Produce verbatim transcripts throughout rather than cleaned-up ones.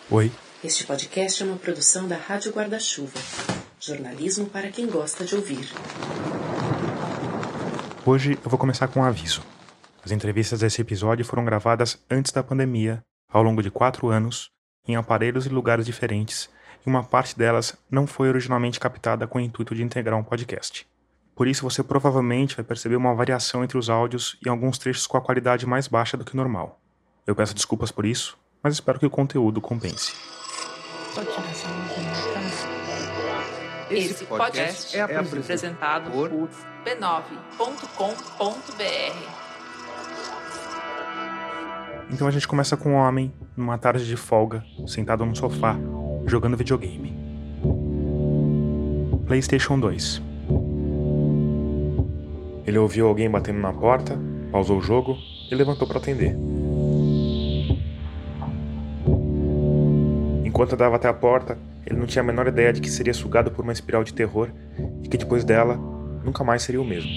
Oi. Este podcast é uma produção da Rádio Guarda-Chuva. Jornalismo para quem gosta de ouvir. Hoje eu vou começar com um aviso. As entrevistas desse episódio foram gravadas antes da pandemia, ao longo de quatro anos, em aparelhos e lugares diferentes, e uma parte delas não foi originalmente captada com o intuito de integrar um podcast. Por isso você provavelmente vai perceber uma variação entre os áudios e alguns trechos com a qualidade mais baixa do que o normal. Eu peço desculpas por isso, mas espero que o conteúdo compense. Esse podcast é apresentado por b nove ponto com ponto b r. Então a gente começa com um homem, numa tarde de folga, sentado num sofá, jogando videogame. PlayStation dois. Ele ouviu alguém batendo na porta, pausou o jogo e levantou para atender. Enquanto andava até a porta, ele não tinha a menor ideia de que seria sugado por uma espiral de terror e que depois dela, nunca mais seria o mesmo.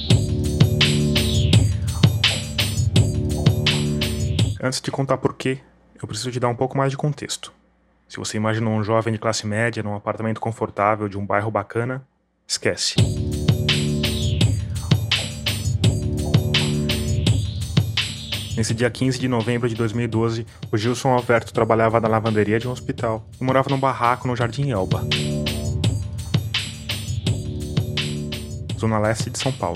Antes de contar por quê, eu preciso te dar um pouco mais de contexto. Se você imaginou um jovem de classe média num apartamento confortável de um bairro bacana, esquece. Nesse dia quinze de novembro de dois mil e doze, o Gilson Alverto trabalhava na lavanderia de um hospital e morava num barraco no Jardim Elba, zona leste de São Paulo.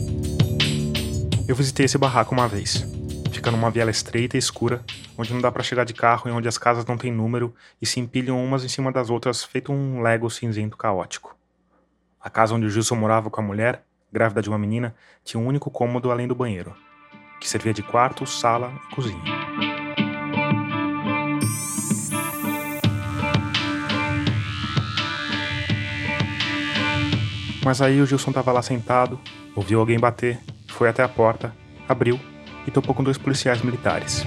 Eu visitei esse barraco uma vez. Fica numa viela estreita e escura, onde não dá pra chegar de carro e onde as casas não têm número e se empilham umas em cima das outras, feito um Lego cinzento caótico. A casa onde o Gilson morava com a mulher, grávida de uma menina, tinha um único cômodo além do banheiro, que servia de quarto, sala e cozinha. Mas aí o Gilson estava lá sentado, ouviu alguém bater, foi até a porta, abriu e topou com dois policiais militares.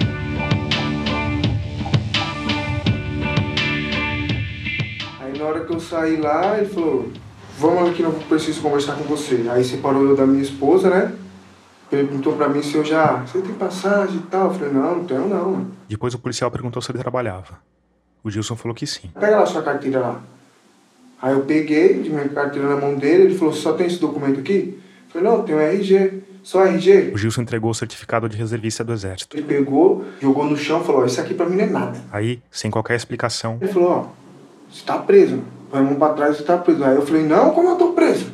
Aí na hora que eu saí lá, ele falou: vamos aqui, eu preciso conversar com você. Aí separou eu da minha esposa, né? Perguntou pra mim se eu já... Você tem passagem e tal? Eu falei, não, não tenho não, mano. Depois o policial perguntou se ele trabalhava. O Gilson falou que sim. Pega lá sua carteira lá. Aí eu peguei, de minha carteira na mão dele, ele falou, só tem esse documento aqui? Eu falei, não, tem um R G, só R G. O Gilson entregou o certificado de reservista do exército. Ele pegou, jogou no chão e falou, isso aqui pra mim não é nada. Aí, sem qualquer explicação... Ele falou, ó, você tá preso, põe a mão pra trás e você tá preso. Aí eu falei, não, como eu tô preso?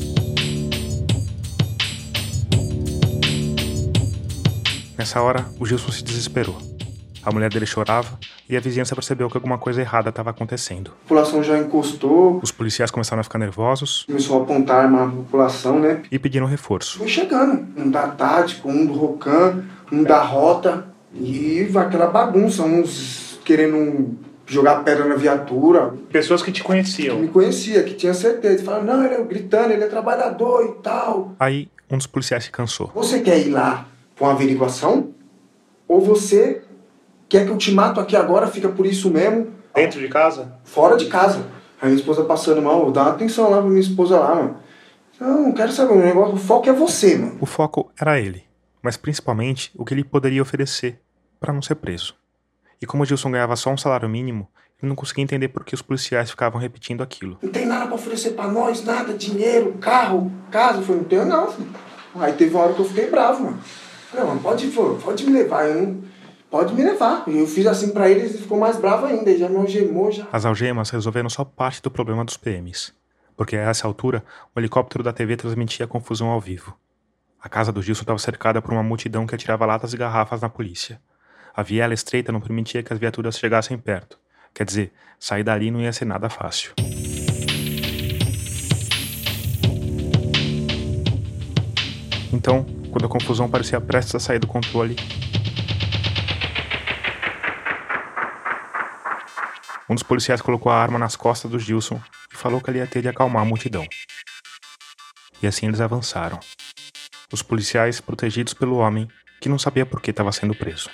Nessa hora, o Gilson se desesperou. A mulher dele chorava e a vizinhança percebeu que alguma coisa errada estava acontecendo. A população já encostou. Os policiais começaram a ficar nervosos. Começou a apontar a arma na população, né? E pediram reforço. Foi chegando. Um da tática, um do Rocan, um da rota. E aquela bagunça, uns querendo jogar pedra na viatura. Pessoas que te conheciam. Que me conhecia, que tinha certeza. Falaram, não, ele é gritando, ele é trabalhador e tal. Aí, um dos policiais se cansou. Você quer ir lá com uma averiguação? Ou você quer que eu te mato aqui agora, fica por isso mesmo? Dentro de casa? Fora de casa. A minha esposa passando mal, dá uma atenção lá pra minha esposa lá, mano. Não, não quero saber, o negócio, o foco é você, mano. O foco era ele, mas principalmente o que ele poderia oferecer pra não ser preso. E como o Gilson ganhava só um salário mínimo, ele não conseguia entender por que os policiais ficavam repetindo aquilo. Não tem nada pra oferecer pra nós, nada, dinheiro, carro, casa. Eu falei, não tenho não, filho. Aí teve uma hora que eu fiquei bravo, mano. Não, mano, pode, pode me levar, eu não, pode me levar. Eu fiz assim pra ele, ele ficou mais bravo ainda, ele já me algemou, já. As algemas resolveram só parte do problema dos P Ms, porque a essa altura, o helicóptero da T V transmitia a confusão ao vivo. A casa do Gilson estava cercada por uma multidão que atirava latas e garrafas na polícia. A viela estreita não permitia que as viaturas chegassem perto. Quer dizer, sair dali não ia ser nada fácil. Então, quando a confusão parecia prestes a sair do controle, um dos policiais colocou a arma nas costas do Gilson e falou que ele ia ter de acalmar a multidão. E assim eles avançaram. Os policiais protegidos pelo homem que não sabia por que estava sendo preso.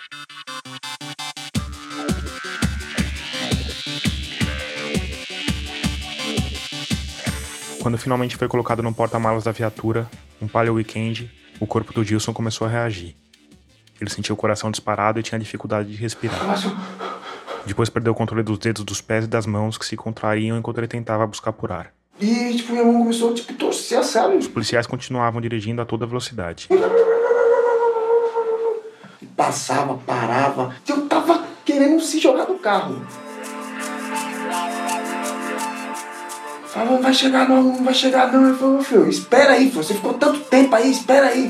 Quando finalmente foi colocado no porta-malas da viatura, um palio weekend, o corpo do Gilson começou a reagir. Ele sentiu o coração disparado e tinha dificuldade de respirar. Depois perdeu o controle dos dedos dos pés e das mãos que se contraíam enquanto ele tentava buscar por ar. E, tipo, minha mão começou, tipo, torcer a sabe? Os policiais continuavam dirigindo a toda velocidade. Passava, parava. Eu tava querendo se jogar do carro. Falava, não vai chegar não, não vai chegar não. Ele falou, filho, espera aí, filho. Você ficou tanto tempo aí, espera aí.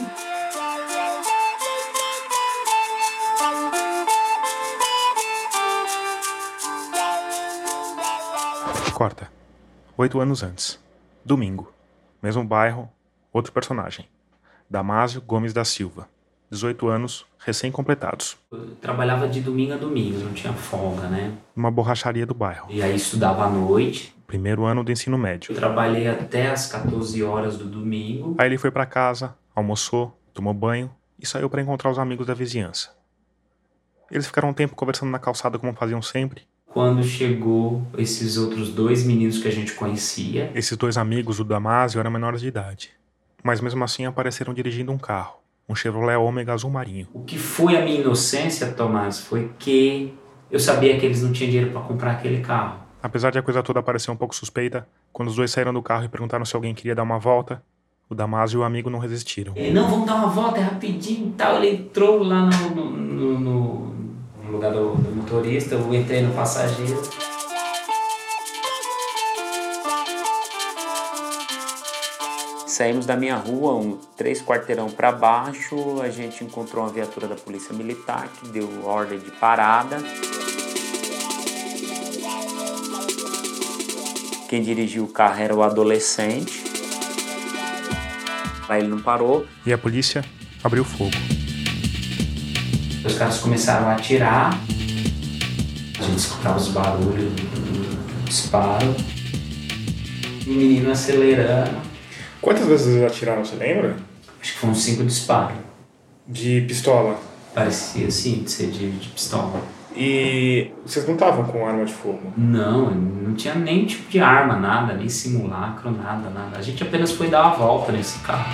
Corta. Oito anos antes. Domingo. Mesmo bairro, outro personagem. Damásio Gomes da Silva. dezoito anos, recém-completados. Eu trabalhava de domingo a domingo, não tinha folga, né? Numa borracharia do bairro. E aí estudava à noite. Primeiro ano do ensino médio. Eu trabalhei até as catorze horas do domingo. Aí ele foi pra casa, almoçou, tomou banho e saiu pra encontrar os amigos da vizinhança. Eles ficaram um tempo conversando na calçada como faziam sempre. Quando chegou esses outros dois meninos que a gente conhecia. Esses dois amigos, o Damásio, eram menores de idade. Mas mesmo assim apareceram dirigindo um carro. Um Chevrolet Ômega azul marinho. O que foi a minha inocência, Tomás, foi que eu sabia que eles não tinham dinheiro para comprar aquele carro. Apesar de a coisa toda parecer um pouco suspeita, quando os dois saíram do carro e perguntaram se alguém queria dar uma volta, o Damásio e o amigo não resistiram. Ele, não, vamos dar uma volta, é rapidinho e tal. Ele entrou lá no, no, no, no, no lugar do, do motorista, eu entrei no passageiro. Saímos da minha rua, um, três quarteirão para baixo, a gente encontrou uma viatura da Polícia Militar que deu ordem de parada. Quem dirigiu o carro era o adolescente. Aí ele não parou. E a polícia abriu fogo. Os caras começaram a atirar. A gente escutava os barulhos do disparo. O menino acelerando. Quantas vezes eles atiraram, você lembra? Acho que foram cinco disparos. De pistola? Parecia sim, de ser de, de pistola. E vocês não estavam com arma de fogo? Não, não tinha nem tipo de arma, nada, nem simulacro, nada, nada. A gente apenas foi dar uma volta nesse carro.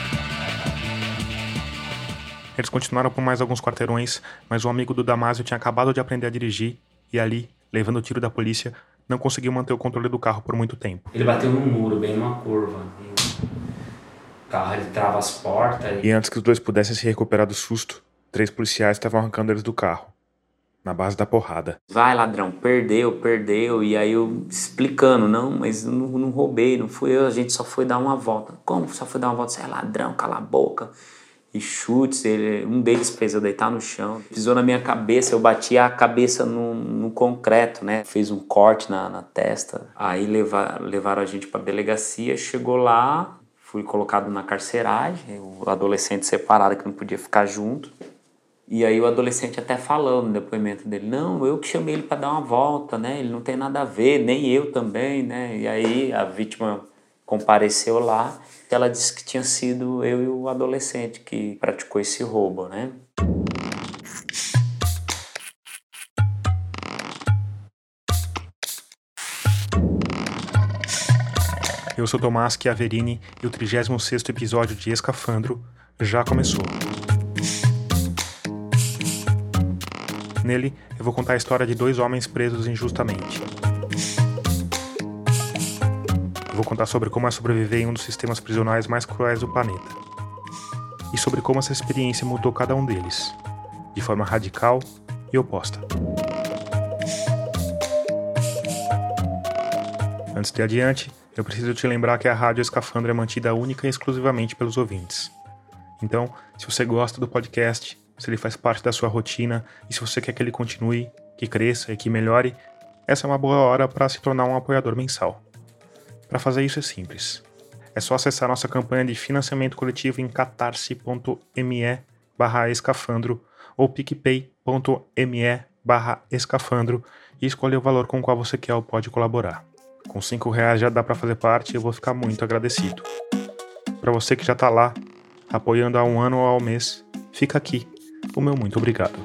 Eles continuaram por mais alguns quarteirões, mas o amigo do Damásio tinha acabado de aprender a dirigir e ali, levando o tiro da polícia, não conseguiu manter o controle do carro por muito tempo. Ele bateu num muro, bem numa curva. O carro, ele trava as portas. E antes que os dois pudessem se recuperar do susto, três policiais estavam arrancando eles do carro, na base da porrada. Vai, ladrão, perdeu, perdeu. E aí eu explicando, não, mas não, não roubei, não fui eu, a gente só foi dar uma volta. Como só foi dar uma volta? Você é ladrão, cala a boca. E chutes, ele, um deles fez eu deitar no chão. Pisou na minha cabeça, eu bati a cabeça no, no concreto, né? Fez um corte na, na testa. Aí levar, levaram a gente pra delegacia, chegou lá, fui colocado na carceragem, o adolescente separado que não podia ficar junto. E aí o adolescente até falou no depoimento dele, não, eu que chamei ele pra dar uma volta, né? Ele não tem nada a ver, nem eu também, né? E aí a vítima compareceu lá. Ela disse que tinha sido eu e o adolescente que praticou esse roubo, né? Eu sou Tomás Chiaverini e o trigésimo sexto episódio de Escafandro já começou. Nele, eu vou contar a história de dois homens presos injustamente. Eu vou contar sobre como é sobreviver em um dos sistemas prisionais mais cruéis do planeta. E sobre como essa experiência mudou cada um deles, de forma radical e oposta. Antes de adiante, eu preciso te lembrar que a Rádio Escafandro é mantida única e exclusivamente pelos ouvintes. Então, se você gosta do podcast, se ele faz parte da sua rotina e se você quer que ele continue, que cresça e que melhore, essa é uma boa hora para se tornar um apoiador mensal. Para fazer isso é simples. É só acessar nossa campanha de financiamento coletivo em catarse.me barra escafandro ou picpay.me barra escafandro e escolher o valor com o qual você quer ou pode colaborar. Com cinco reais já dá para fazer parte e eu vou ficar muito agradecido. Para você que já está lá, apoiando há um ano ou ao mês, fica aqui o meu muito obrigado.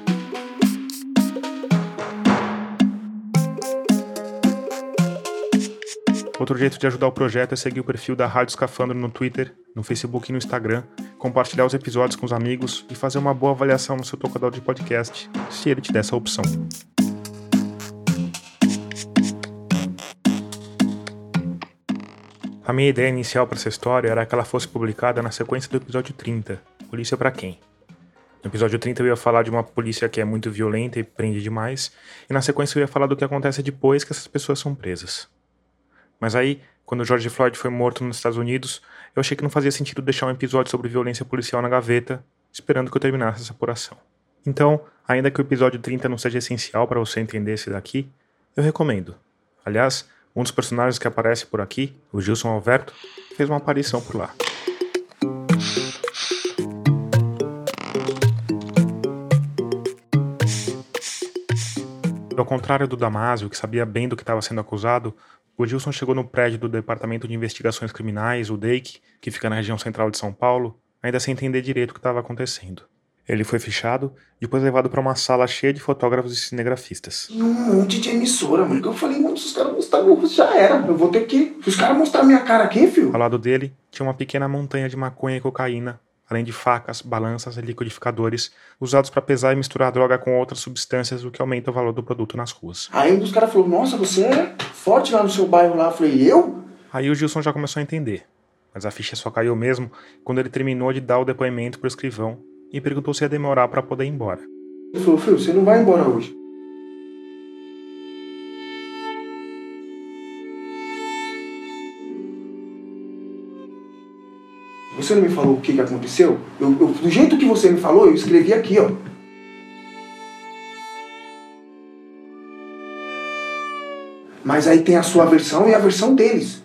Outro jeito de ajudar o projeto é seguir o perfil da Rádio Escafandro no Twitter, no Facebook e no Instagram, compartilhar os episódios com os amigos e fazer uma boa avaliação no seu tocador de podcast, se ele te der essa opção. A minha ideia inicial para essa história era que ela fosse publicada na sequência do episódio trinta, Polícia pra Quem? No episódio trinta eu ia falar de uma polícia que é muito violenta e prende demais, e na sequência eu ia falar do que acontece depois que essas pessoas são presas. Mas aí, quando o George Floyd foi morto nos Estados Unidos, eu achei que não fazia sentido deixar um episódio sobre violência policial na gaveta, esperando que eu terminasse essa apuração. Então, ainda que o episódio trinta não seja essencial para você entender esse daqui, eu recomendo. Aliás, um dos personagens que aparece por aqui, o Gilson Alverto, fez uma aparição por lá. Ao contrário do Damásio, que sabia bem do que estava sendo acusado, o Gilson chegou no prédio do Departamento de Investigações Criminais, o D E I C, que fica na região central de São Paulo, ainda sem entender direito o que estava acontecendo. Ele foi fichado e depois levado para uma sala cheia de fotógrafos e cinegrafistas. E um monte de emissora, mano. Eu falei, mano, se os caras mostrarem, já era. Eu vou ter que... Se os caras mostrarem minha cara aqui, filho... Ao lado dele, tinha uma pequena montanha de maconha e cocaína, além de facas, balanças e liquidificadores, usados para pesar e misturar droga com outras substâncias, o que aumenta o valor do produto nas ruas. Aí um dos caras falou, nossa, você é forte lá no seu bairro lá. Eu falei, eu? Aí o Gilson já começou a entender. Mas a ficha só caiu mesmo quando ele terminou de dar o depoimento pro escrivão e perguntou se ia demorar para poder ir embora. Ele falou, filho, você não vai embora hoje. Você não me falou o que, que aconteceu? Eu, eu, do jeito que você me falou, eu escrevi aqui, ó. Mas aí tem a sua versão e a versão deles.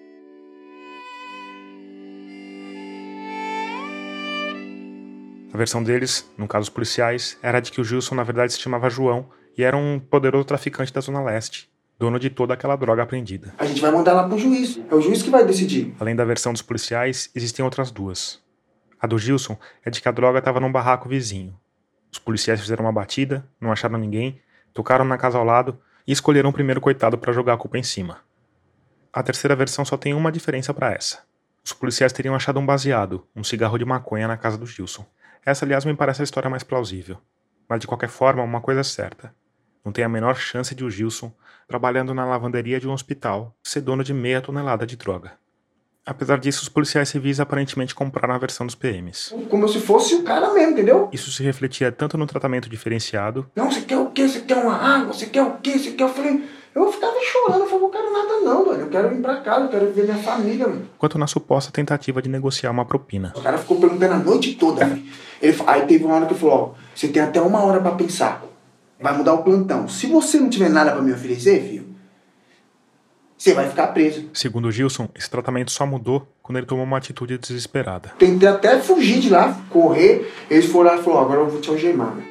A versão deles, no caso os policiais, era de que o Gilson na verdade se chamava João e era um poderoso traficante da Zona Leste, dono de toda aquela droga apreendida. A gente vai mandar lá pro juiz. É o juiz que vai decidir. Além da versão dos policiais, existem outras duas. A do Gilson é de que a droga estava num barraco vizinho. Os policiais fizeram uma batida, não acharam ninguém, tocaram na casa ao lado e escolheram o primeiro coitado para jogar a culpa em cima. A terceira versão só tem uma diferença para essa. Os policiais teriam achado um baseado, um cigarro de maconha na casa do Gilson. Essa, aliás, me parece a história mais plausível. Mas, de qualquer forma, uma coisa é certa. Não tem a menor chance de o Gilson, trabalhando na lavanderia de um hospital, ser dono de meia tonelada de droga. Apesar disso, os policiais civis aparentemente compraram a versão dos P Ms. Como se fosse o cara mesmo, entendeu? Isso se refletia tanto no tratamento diferenciado... Não, você quer o quê? Você quer uma água? Você quer o quê? Você quer... Eu falei... Eu ficava chorando, eu falei, não quero nada não, mano. Eu quero ir pra casa, eu quero ver minha família, mano. Quanto na suposta tentativa de negociar uma propina. O cara ficou perguntando a noite toda, velho. Ele... Aí teve uma hora que ele falou, ó, você tem até uma hora pra pensar. Vai mudar o plantão. Se você não tiver nada pra me oferecer, filho, você vai ficar preso. Segundo o Gilson, esse tratamento só mudou quando ele tomou uma atitude desesperada. Tentei até fugir de lá, correr. Eles foram lá e falaram, agora eu vou te algemar, velho.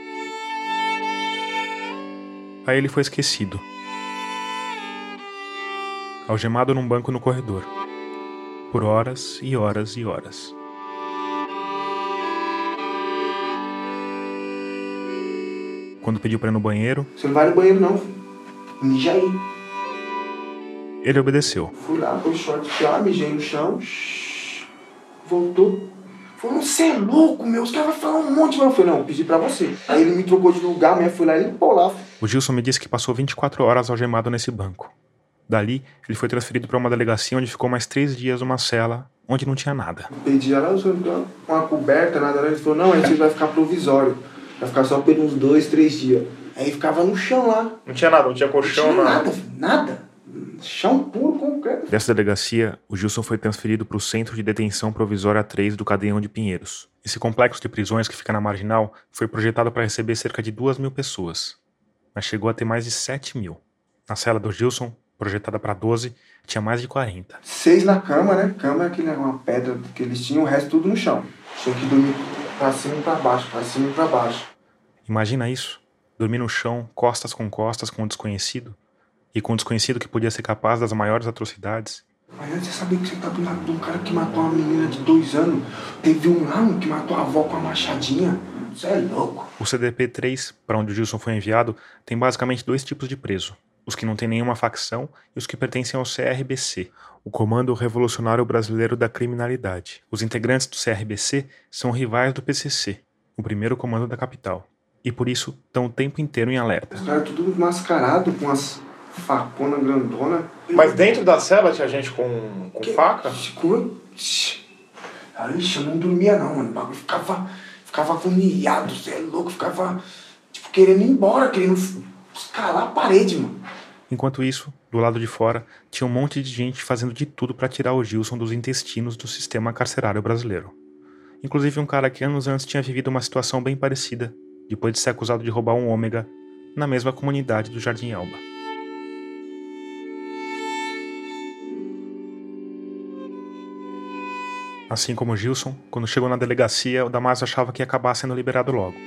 Aí ele foi esquecido. Algemado num banco no corredor. Por horas e horas e horas. Quando pediu pra ir no banheiro... Você não vai no banheiro não, filho. Mija aí. Ele obedeceu. Fui lá, pôs short já, mijei no chão. Shhh, voltou. Falou, você é louco, meu. Os caras vão falar um monte. Mas eu falei, não, eu pedi pra você. Aí ele me trocou de lugar, a mulher foi lá e limpou lá. O Gilson me disse que passou vinte e quatro horas algemado nesse banco. Dali, ele foi transferido para uma delegacia onde ficou mais três dias numa cela, onde não tinha nada. Eu pedi ela, uma coberta, nada. Ele falou, não, aí você vai ficar provisório. Vai ficar só por uns dois, três dias. Aí ficava no chão lá. Não tinha nada, não tinha colchão, não tinha nada. Nada, filho, nada. Chão puro, concreto. Dessa delegacia, o Gilson foi transferido para o Centro de Detenção Provisória três do Cadeião de Pinheiros. Esse complexo de prisões que fica na Marginal foi projetado para receber cerca de duas mil pessoas, mas chegou a ter mais de sete mil. Na cela do Gilson, projetada para doze, tinha mais de quarenta. Seis na cama, né? Cama é aquele, uma pedra que eles tinham, o resto tudo no chão. Tinha que dormir pra cima e pra baixo, pra cima e pra baixo. Imagina isso, dormir no chão, costas com costas com um desconhecido, e com um desconhecido que podia ser capaz das maiores atrocidades. Mas antes você sabia que você tá do lado de um cara que matou uma menina de dois anos? Teve um lá um que matou a avó com a machadinha. Você é louco. O C D P três, para onde o Gilson foi enviado, tem basicamente dois tipos de preso. Os que não têm nenhuma facção e os que pertencem ao C R B C, o Comando Revolucionário Brasileiro da Criminalidade. Os integrantes do C R B C são rivais do P C C, o primeiro comando da capital. E por isso estão o tempo inteiro em alerta. Os caras tudo mascarado com as facona grandona. Mas dentro da cela tinha gente com, com que, faca? Escuro. Aí, eu não dormia não, mano. O bagulho ficava, ficava agoniado, você é louco, ficava, tipo, querendo ir embora, querendo escalar a parede, mano. Enquanto isso, do lado de fora, tinha um monte de gente fazendo de tudo para tirar o Gilson dos intestinos do sistema carcerário brasileiro. Inclusive um cara que anos antes tinha vivido uma situação bem parecida, depois de ser acusado de roubar um ômega na mesma comunidade do Jardim Elba. Assim como o Gilson, quando chegou na delegacia, o Damásio achava que ia acabar sendo liberado logo.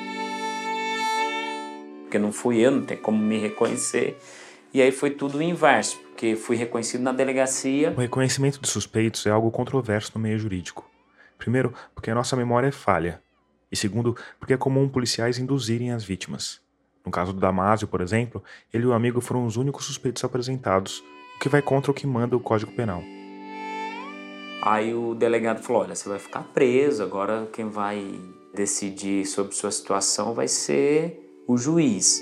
Porque não fui eu, não tem como me reconhecer. E aí foi tudo o inverso, porque fui reconhecido na delegacia. O reconhecimento de suspeitos é algo controverso no meio jurídico. Primeiro, porque a nossa memória é falha. E segundo, porque é comum policiais induzirem as vítimas. No caso do Damásio, por exemplo, ele e o amigo foram os únicos suspeitos apresentados, o que vai contra o que manda o Código Penal. Aí o delegado falou, olha, você vai ficar preso, agora quem vai decidir sobre sua situação vai ser o juiz.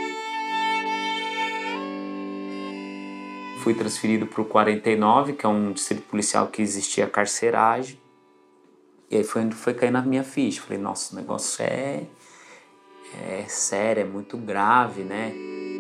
Fui transferido para o quarenta e nove, que é um distrito policial que existia carceragem. E aí foi onde foi cair na minha ficha. Falei, nossa, o negócio é, é sério, é muito grave, né?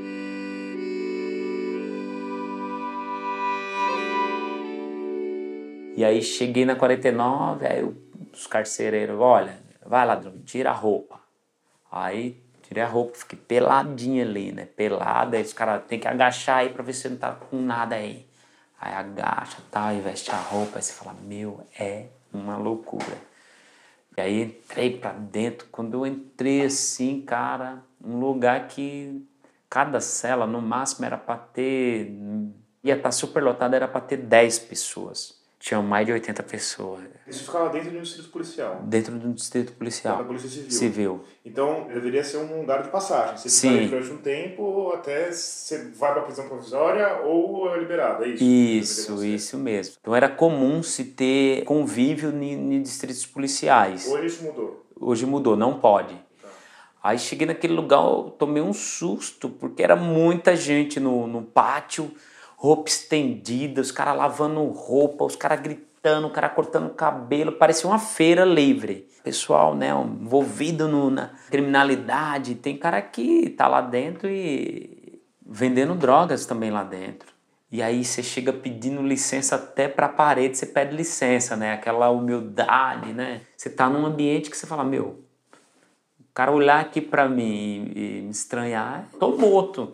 E aí cheguei na quarenta e nove, aí os carcereiros, olha, vai ladrão, tira a roupa. Aí tirei a roupa, fiquei peladinha ali, né? Pelada, aí os caras tem que agachar aí pra ver se você não tá com nada aí. Aí agacha, tá, e veste a roupa, aí você fala, meu, é uma loucura. E aí entrei pra dentro, quando eu entrei assim, cara, um lugar que cada cela no máximo era pra ter, ia estar super lotado, era pra ter dez pessoas. Tinham mais de oitenta pessoas. Isso ficava dentro de um distrito policial? Dentro de um distrito policial. Da Polícia Civil. Civil. Então, deveria ser um lugar de passagem. Você Sim. fica aí durante um tempo, até você vai para a prisão provisória ou é liberado, é isso? Isso, isso mesmo. Então era comum se ter convívio em distritos policiais. Hoje isso mudou? Hoje mudou, não pode. Tá. Aí cheguei naquele lugar, eu tomei um susto, porque era muita gente no, no pátio, roupa estendida, os caras lavando roupa, os caras gritando, o cara cortando cabelo, parecia uma feira livre. Pessoal, né, envolvido no, na criminalidade, tem cara que tá lá dentro e vendendo drogas também lá dentro. E aí você chega pedindo licença até pra parede, você pede licença, né, aquela humildade, né. Você tá num ambiente que você fala, meu, o cara olhar aqui pra mim e, e me estranhar, tô morto.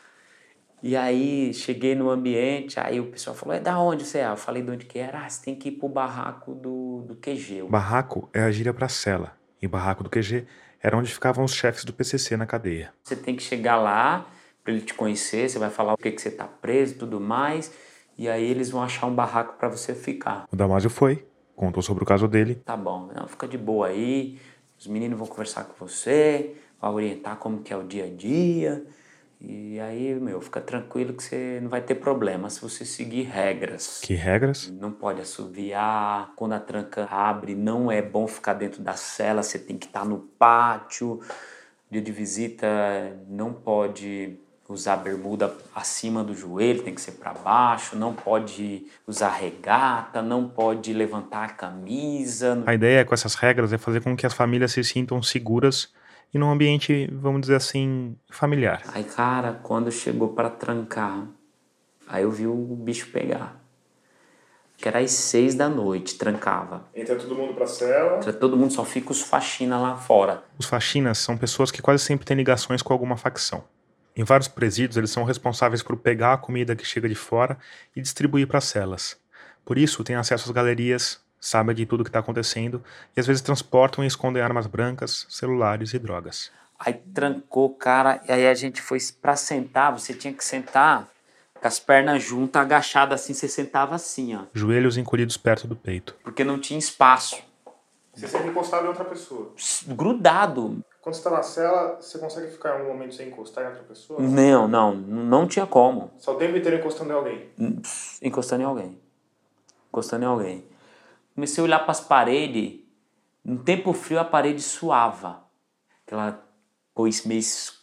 E aí cheguei no ambiente, aí o pessoal falou, é da onde você é? Eu falei de onde que era, ah, você tem que ir pro barraco do, do Q G. Barraco é a gíria pra cela, e barraco do Q G era onde ficavam os chefes do P C C na cadeia. Você tem que chegar lá pra ele te conhecer, você vai falar o que que você tá preso e tudo mais, e aí eles vão achar um barraco pra você ficar. O Damásio foi, contou sobre o caso dele. Tá bom, não, fica de boa aí, os meninos vão conversar com você, vão orientar como que é o dia a dia. E aí, meu, fica tranquilo que você não vai ter problema se você seguir regras. Que regras? Não pode assoviar, quando a tranca abre, não é bom ficar dentro da cela, você tem que estar no pátio. Dia de visita, não pode usar bermuda acima do joelho, tem que ser para baixo, não pode usar regata, não pode levantar a camisa. A ideia com essas regras é fazer com que as famílias se sintam seguras e num ambiente, vamos dizer assim, familiar. Aí, cara, quando chegou para trancar, aí eu vi o bicho pegar. Que era às seis da noite, trancava. Entra todo mundo pra cela. Entra todo mundo, só fica os faxina lá fora. Os faxinas são pessoas que quase sempre têm ligações com alguma facção. Em vários presídios, eles são responsáveis por pegar a comida que chega de fora e distribuir para as celas. Por isso, têm acesso às galerias, sabem de tudo que está acontecendo e às vezes transportam e escondem armas brancas, celulares e drogas. Aí trancou, cara, e aí a gente foi pra sentar, você tinha que sentar com as pernas juntas, agachadas assim, você sentava assim, ó. Joelhos encolhidos perto do peito. Porque não tinha espaço. Você sempre encostado em outra pessoa? Grudado. Quando você está na cela, você consegue ficar em algum momento sem encostar em outra pessoa? Não, não, não tinha como. Só o tempo inteiro encostando em alguém? Encostando em alguém. Encostando em alguém. Comecei a olhar para as paredes, no tempo frio a parede suava. Aquela coisa meio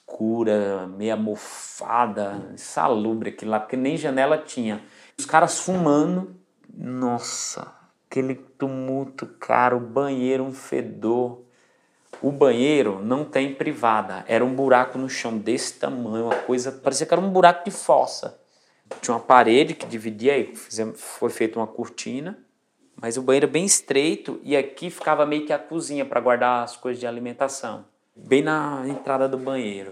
escura, meia mofada, insalubre aquilo lá, porque nem janela tinha. Os caras fumando, nossa, aquele tumulto, cara, o banheiro, um fedor. O banheiro não tem privada, era um buraco no chão desse tamanho, uma coisa, parecia que era um buraco de fossa. Tinha uma parede que dividia, aí foi feita uma cortina, mas o banheiro bem estreito e aqui ficava meio que a cozinha para guardar as coisas de alimentação, bem na entrada do banheiro.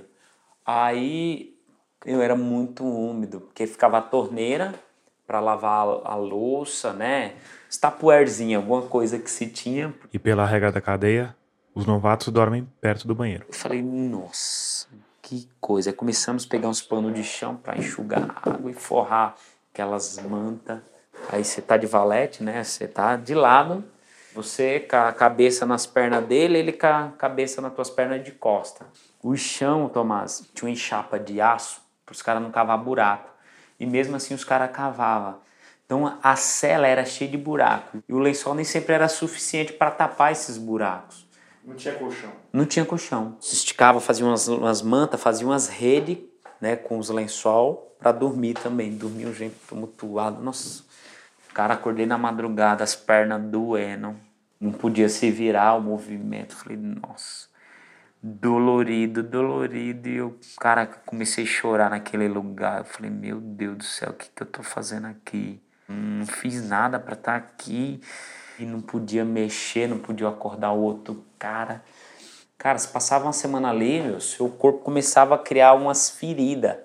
Aí eu era muito úmido, porque ficava a torneira para lavar a louça, né? Tapuerzinho, alguma coisa que se tinha. E pela regra da cadeia, os novatos dormem perto do banheiro. Eu falei, nossa, que coisa. Aí começamos a pegar uns panos de chão para enxugar água e forrar aquelas mantas. Aí você tá de valete, né? Você tá de lado, você com a cabeça nas pernas dele, ele com a cabeça nas tuas pernas de costa. O chão, Tomás, tinha uma enxapa de aço para os caras não cavar buraco. E mesmo assim os caras cavavam. Então a cela era cheia de buraco. E o lençol nem sempre era suficiente para tapar esses buracos. Não tinha colchão? Não tinha colchão. Se esticava, fazia umas, umas mantas, fazia umas redes, né, com os lençol para dormir também. Dormia um jeito tumultuado. Nossa, cara, acordei na madrugada, as pernas doendo. Não podia se virar o movimento. Falei, nossa, dolorido, dolorido. E eu, cara, comecei a chorar naquele lugar. Eu falei, meu Deus do céu, o que, que eu tô fazendo aqui? Não fiz nada para estar aqui. E não podia mexer, não podia acordar o outro cara. Cara, se passava uma semana ali, meu, seu corpo começava a criar umas feridas.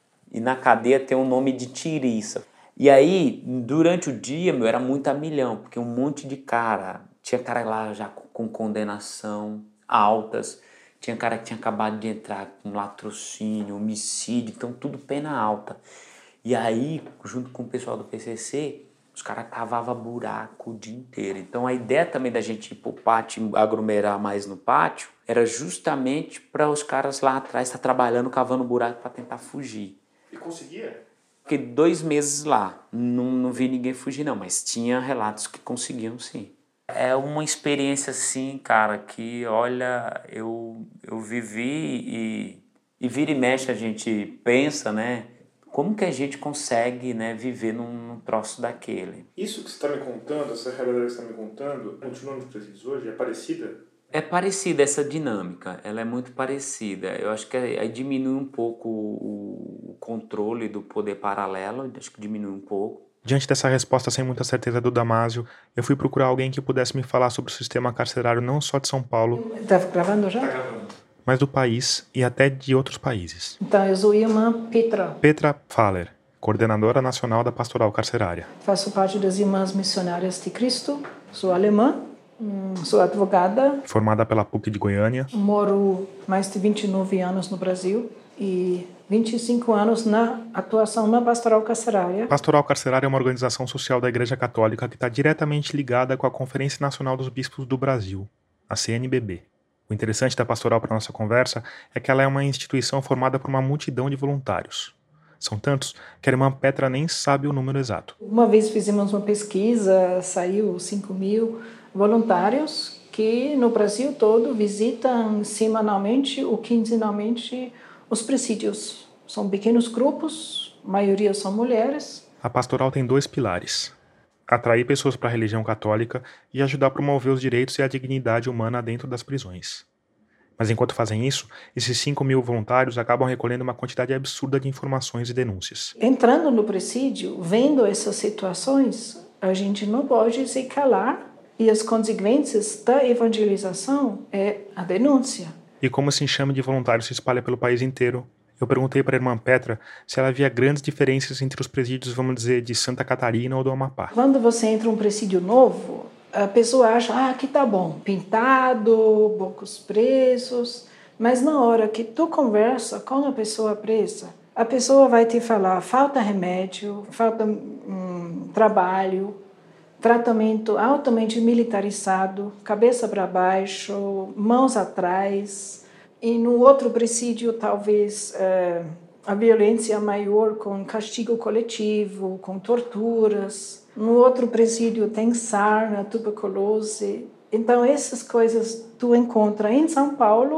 E na cadeia tem o nome de tiriça. E aí, durante o dia, meu, era muito a milhão, porque um monte de cara. Tinha cara lá já com condenação, altas. Tinha cara que tinha acabado de entrar com latrocínio, homicídio, então tudo pena alta. E aí, junto com o pessoal do P C C... os caras cavavam buraco o dia inteiro. Então a ideia também da gente ir pro pátio, aglomerar mais no pátio, era justamente para os caras lá atrás estar tá trabalhando, cavando buraco para tentar fugir. E conseguia? Fiquei dois meses lá, não, não vi ninguém fugir não, mas tinha relatos que conseguiam sim. É uma experiência assim, cara, que olha, eu, eu vivi e, e vira e mexe a gente pensa, né? Como que a gente consegue, né, viver num, num troço daquele? Isso que você está me contando, essa realidade que você está me contando, continua nos presídios hoje? É parecida? É parecida essa dinâmica, ela é muito parecida. Eu acho que aí diminui um pouco o, o controle do poder paralelo, acho que diminui um pouco. Diante dessa resposta sem muita certeza do Damásio, eu fui procurar alguém que pudesse me falar sobre o sistema carcerário não só de São Paulo... Está gravando já? Está gravando. Mas do país e até de outros países. Então, eu sou irmã Petra. Petra Faller, coordenadora nacional da Pastoral Carcerária. Faço parte das Irmãs Missionárias de Cristo, sou alemã, sou advogada. Formada pela P U C de Goiânia. Moro mais de vinte e nove anos no Brasil e vinte e cinco anos na atuação na Pastoral Carcerária. Pastoral Carcerária é uma organização social da Igreja Católica que está diretamente ligada com a Conferência Nacional dos Bispos do Brasil, a C N B B. O interessante da Pastoral para nossa conversa é que ela é uma instituição formada por uma multidão de voluntários. São tantos que a irmã Petra nem sabe o número exato. Uma vez fizemos uma pesquisa, saiu cinco mil voluntários que no Brasil todo visitam semanalmente ou quinzenalmente os presídios. São pequenos grupos, a maioria são mulheres. A pastoral tem dois pilares: atrair pessoas para a religião católica e ajudar a promover os direitos e a dignidade humana dentro das prisões. Mas enquanto fazem isso, esses cinco mil voluntários acabam recolhendo uma quantidade absurda de informações e denúncias. Entrando no presídio, vendo essas situações, a gente não pode se calar e as consequências da evangelização é a denúncia. E como esse enxame de voluntários se espalha pelo país inteiro, eu perguntei para a irmã Petra se ela via grandes diferenças entre os presídios, vamos dizer, de Santa Catarina ou do Amapá. Quando você entra em um presídio novo, a pessoa acha, ah, aqui tá bom, pintado, poucos presos, mas na hora que tu conversa com a pessoa presa, a pessoa vai te falar, falta remédio, falta hum, trabalho, tratamento altamente militarizado, cabeça para baixo, mãos atrás. E no outro presídio, talvez, eh, a violência maior com castigo coletivo, com torturas. No outro presídio tem sarna, tuberculose. Então, essas coisas tu encontra em São Paulo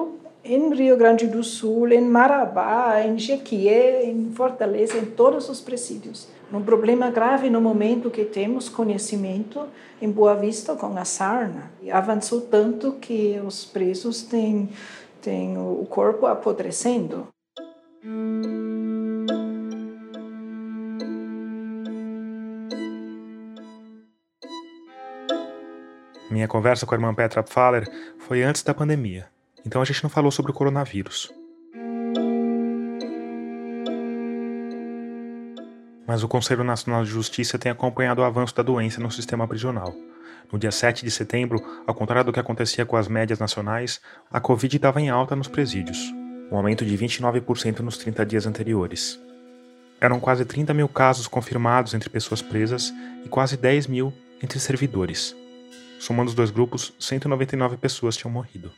em Rio Grande do Sul, em Marabá, em Jequié, em Fortaleza, em todos os presídios. Um problema grave no momento que temos conhecimento em Boa Vista com a sarna. Avançou tanto que os presos têm, têm o corpo apodrecendo. Minha conversa com a irmã Petra Pfaller foi antes da pandemia, então a gente não falou sobre o coronavírus. Mas o Conselho Nacional de Justiça tem acompanhado o avanço da doença no sistema prisional. No dia sete de setembro, ao contrário do que acontecia com as médias nacionais, a Covid estava em alta nos presídios, um aumento de vinte e nove por cento nos trinta dias anteriores. Eram quase trinta mil casos confirmados entre pessoas presas e quase dez mil entre servidores. Somando os dois grupos, cento e noventa e nove pessoas tinham morrido.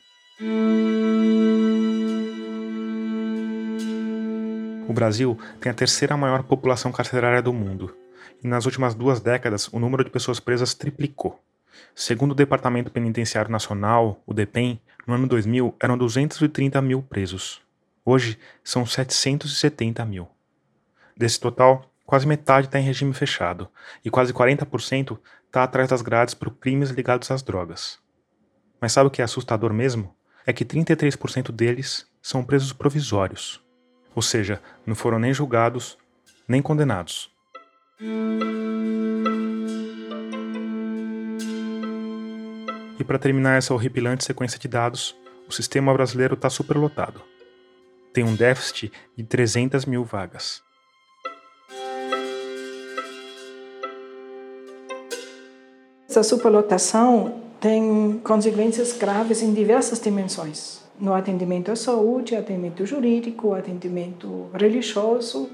O Brasil tem a terceira maior população carcerária do mundo, e nas últimas duas décadas o número de pessoas presas triplicou. Segundo o Departamento Penitenciário Nacional, o DEPEN, no ano dois mil eram duzentos e trinta mil presos. Hoje são setecentos e setenta mil. Desse total, quase metade está em regime fechado, e quase quarenta por cento está atrás das grades por crimes ligados às drogas. Mas sabe o que é assustador mesmo? É que trinta e três por cento deles são presos provisórios. Ou seja, não foram nem julgados, nem condenados. E para terminar essa horripilante sequência de dados, o sistema brasileiro está superlotado. Tem um déficit de trezentas mil vagas. Essa superlotação tem consequências graves em diversas dimensões. No atendimento à saúde, atendimento jurídico, atendimento religioso.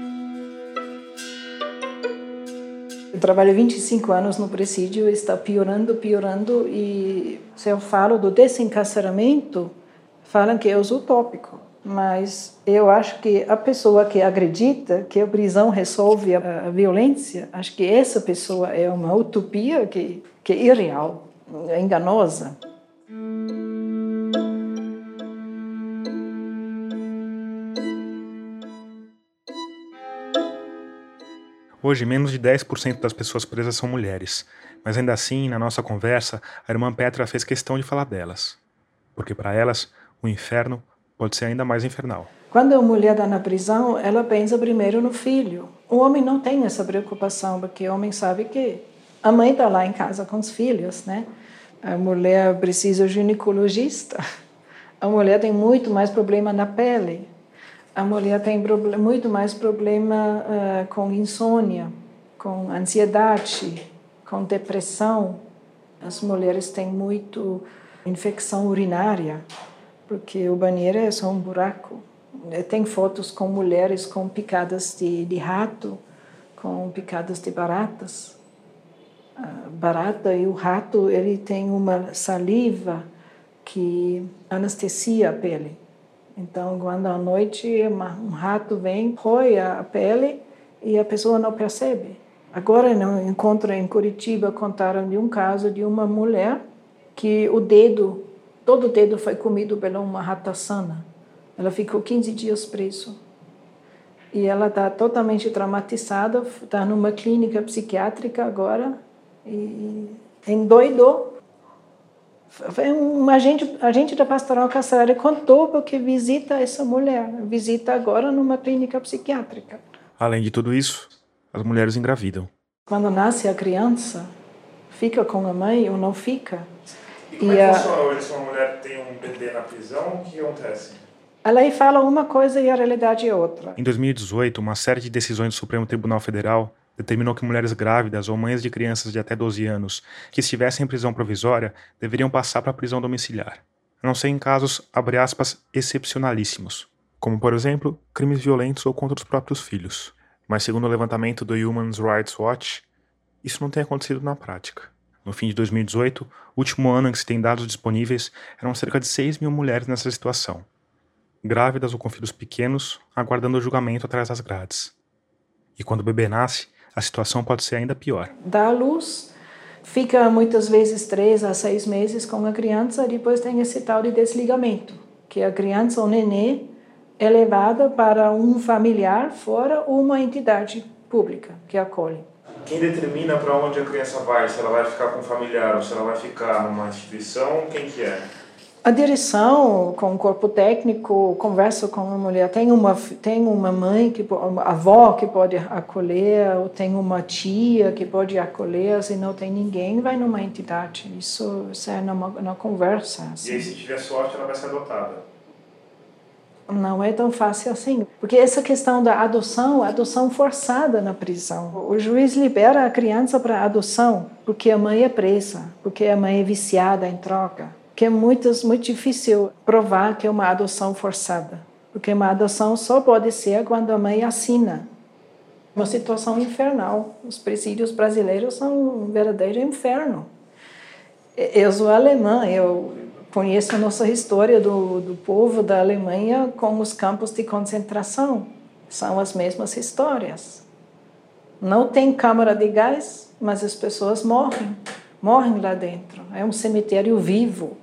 Eu trabalho vinte e cinco anos no presídio, está piorando, piorando, e se eu falo do desencarceramento, falam que é utópico. Mas eu acho que a pessoa que acredita que a prisão resolve a, a violência, acho que essa pessoa é uma utopia que, que é irreal, é enganosa. Hoje, menos de dez por cento das pessoas presas são mulheres, mas ainda assim, na nossa conversa, a irmã Petra fez questão de falar delas. Porque para elas, o inferno pode ser ainda mais infernal. Quando a mulher está na prisão, ela pensa primeiro no filho. O homem não tem essa preocupação, porque o homem sabe que a mãe está lá em casa com os filhos, né? A mulher precisa de ginecologista. A mulher tem muito mais problema na pele. A mulher tem muito mais problema uh, com insônia, com ansiedade, com depressão. As mulheres têm muito infecção urinária, porque o banheiro é só um buraco. Tem fotos com mulheres com picadas de, de rato, com picadas de baratas. A barata e o rato, ele tem uma saliva que anestesia a pele. Então, quando à noite um rato vem, rói a pele e a pessoa não percebe. Agora, no encontro em Curitiba, contaram de um caso de uma mulher que o dedo, todo o dedo foi comido por uma ratazana. Ela ficou quinze dias presa. E ela está totalmente traumatizada, está numa clínica psiquiátrica agora e endoidou. Um agente, agente da Pastoral Carcerária contou porque visita essa mulher, visita agora numa clínica psiquiátrica. Além de tudo isso, as mulheres engravidam. Quando nasce a criança, fica com a mãe ou não fica. E como e é que funciona? Se uma mulher tem um bebê na prisão, o que acontece? A lei fala uma coisa e a realidade é outra. Em dois mil e dezoito, uma série de decisões do Supremo Tribunal Federal determinou que mulheres grávidas ou mães de crianças de até doze anos que estivessem em prisão provisória deveriam passar para a prisão domiciliar, a não ser em casos, abre aspas, excepcionalíssimos, como, por exemplo, crimes violentos ou contra os próprios filhos. Mas, segundo o levantamento do Human Rights Watch, isso não tem acontecido na prática. No fim de dois mil e dezoito, último ano em que se tem dados disponíveis, eram cerca de seis mil mulheres nessa situação, grávidas ou com filhos pequenos, aguardando o julgamento atrás das grades. E quando o bebê nasce, a situação pode ser ainda pior. Dá à luz, fica muitas vezes três a seis meses com a criança, depois tem esse tal de desligamento, que a criança ou nenê é levada para um familiar fora ou uma entidade pública que acolhe. Quem determina para onde a criança vai, se ela vai ficar com um familiar ou se ela vai ficar numa instituição, quem que é? A direção, com o corpo técnico, conversa com a mulher. Tem uma, tem uma mãe, que, uma avó que pode acolher, ou tem uma tia que pode acolher, se não tem ninguém, vai numa entidade. Isso, isso é numa, numa conversa. Assim. E aí, se tiver sorte, ela vai ser adotada? Não é tão fácil assim, porque essa questão da adoção, adoção forçada na prisão. O juiz libera a criança para adoção porque a mãe é presa, porque a mãe é viciada em droga, que é muito, muito difícil provar que é uma adoção forçada, porque uma adoção só pode ser quando a mãe assina. Uma situação infernal. Os presídios brasileiros são um verdadeiro inferno. Eu sou alemã, eu conheço a nossa história do, do povo da Alemanha com os campos de concentração. São as mesmas histórias. Não tem câmara de gás, mas as pessoas morrem. Morrem lá dentro. É um cemitério vivo.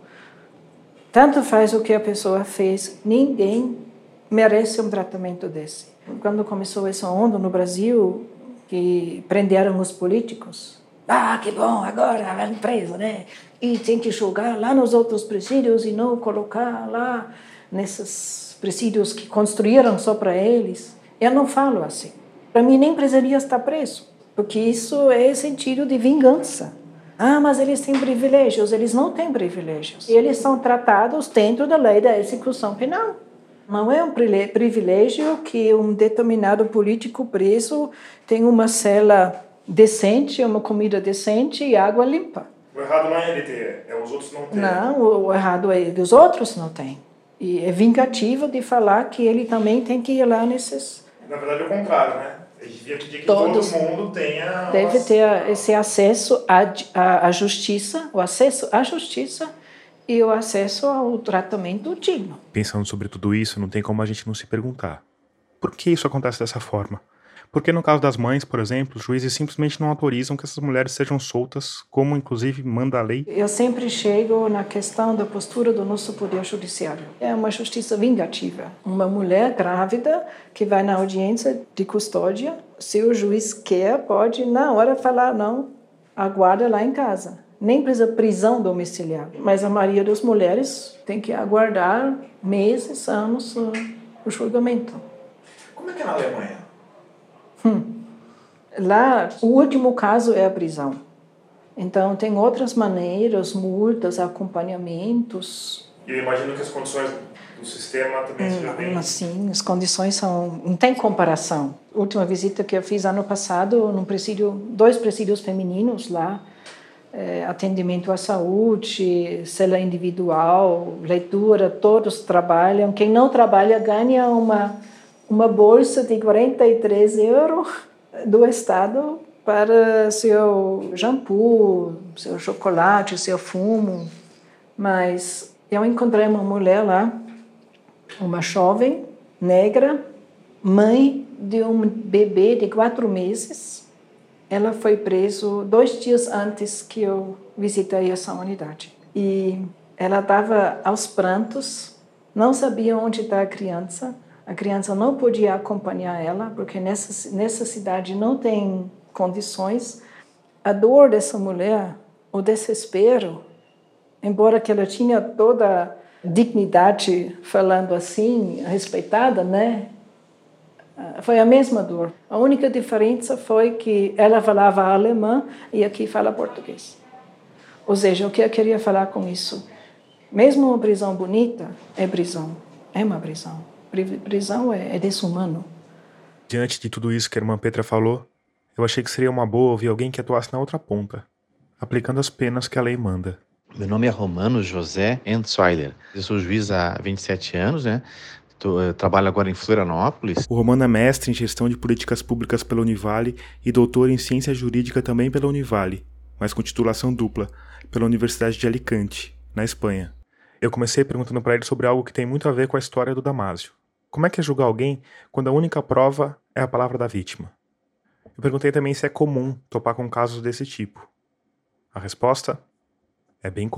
Tanto faz o que a pessoa fez. Ninguém merece um tratamento desse. Quando começou essa onda no Brasil, que prenderam os políticos, ah, que bom, agora vai preso, né? E tem que julgar lá nos outros presídios e não colocar lá nesses presídios que construíram só para eles. Eu não falo assim. Para mim, nem precisaria estar preso, porque isso é sentido de vingança. Ah, mas eles têm privilégios. Eles não têm privilégios. Eles são tratados dentro da lei da execução penal. Não é um privilégio que um determinado político preso tem uma cela decente, uma comida decente e água limpa. O errado não é ele ter, é os outros não terem. Não, o errado é que os outros não têm. E é vingativo de falar que ele também tem que ir lá nesses... Na verdade é o contrário, né? Ele devia pedir que Todos todo mundo tenha... Deve ter esse acesso à, à, à justiça, o acesso à justiça e o acesso ao tratamento digno. Pensando sobre tudo isso, não tem como a gente não se perguntar. Por que isso acontece dessa forma? Porque no caso das mães, por exemplo, os juízes simplesmente não autorizam que essas mulheres sejam soltas, como inclusive manda a lei? Eu sempre chego na questão da postura do nosso poder judiciário. É uma justiça vingativa. Uma mulher grávida que vai na audiência de custódia, se o juiz quer, pode na hora falar não, aguarda lá em casa. Nem precisa prisão domiciliar. Mas a maioria das mulheres tem que aguardar meses, anos o julgamento. Como é que é na Alemanha? Hum. Lá, o último caso é a prisão. Então, tem outras maneiras, multas, acompanhamentos. Eu imagino que as condições do sistema também hum, sejam bem... Sim, as condições são... Não tem comparação. A última visita que eu fiz ano passado, num presídio, dois presídios femininos lá, é, atendimento à saúde, cela individual, leitura, todos trabalham. Quem não trabalha ganha uma... uma bolsa de quarenta e três euros do Estado para seu shampoo, seu chocolate, seu fumo. Mas eu encontrei uma mulher lá, uma jovem, negra, mãe de um bebê de quatro meses. Ela foi presa dois dias antes que eu visitei essa unidade. E ela estava aos prantos, não sabia onde está a criança. A criança não podia acompanhar ela, porque nessa, nessa cidade não tem condições. A dor dessa mulher, o desespero, embora que ela tinha toda a dignidade, falando assim, respeitada, né? Foi a mesma dor. A única diferença foi que ela falava alemã e aqui fala português. Ou seja, o que eu queria falar com isso? Mesmo uma prisão bonita, é prisão. É uma prisão. Prisão é, é desumano. Diante de tudo isso que a irmã Petra falou, eu achei que seria uma boa ouvir alguém que atuasse na outra ponta, aplicando as penas que a lei manda. Meu nome é Romano José Enzweiler. Eu sou juiz há vinte e sete anos, né? Eu trabalho agora em Florianópolis. O Romano é mestre em gestão de políticas públicas pela Univale e doutor em ciência jurídica também pela Univale, mas com titulação dupla, pela Universidade de Alicante, na Espanha. Eu comecei perguntando para ele sobre algo que tem muito a ver com a história do Damásio. Como é que é julgar alguém quando a única prova é a palavra da vítima? Eu perguntei também se é comum topar com casos desse tipo. A resposta é bem comum.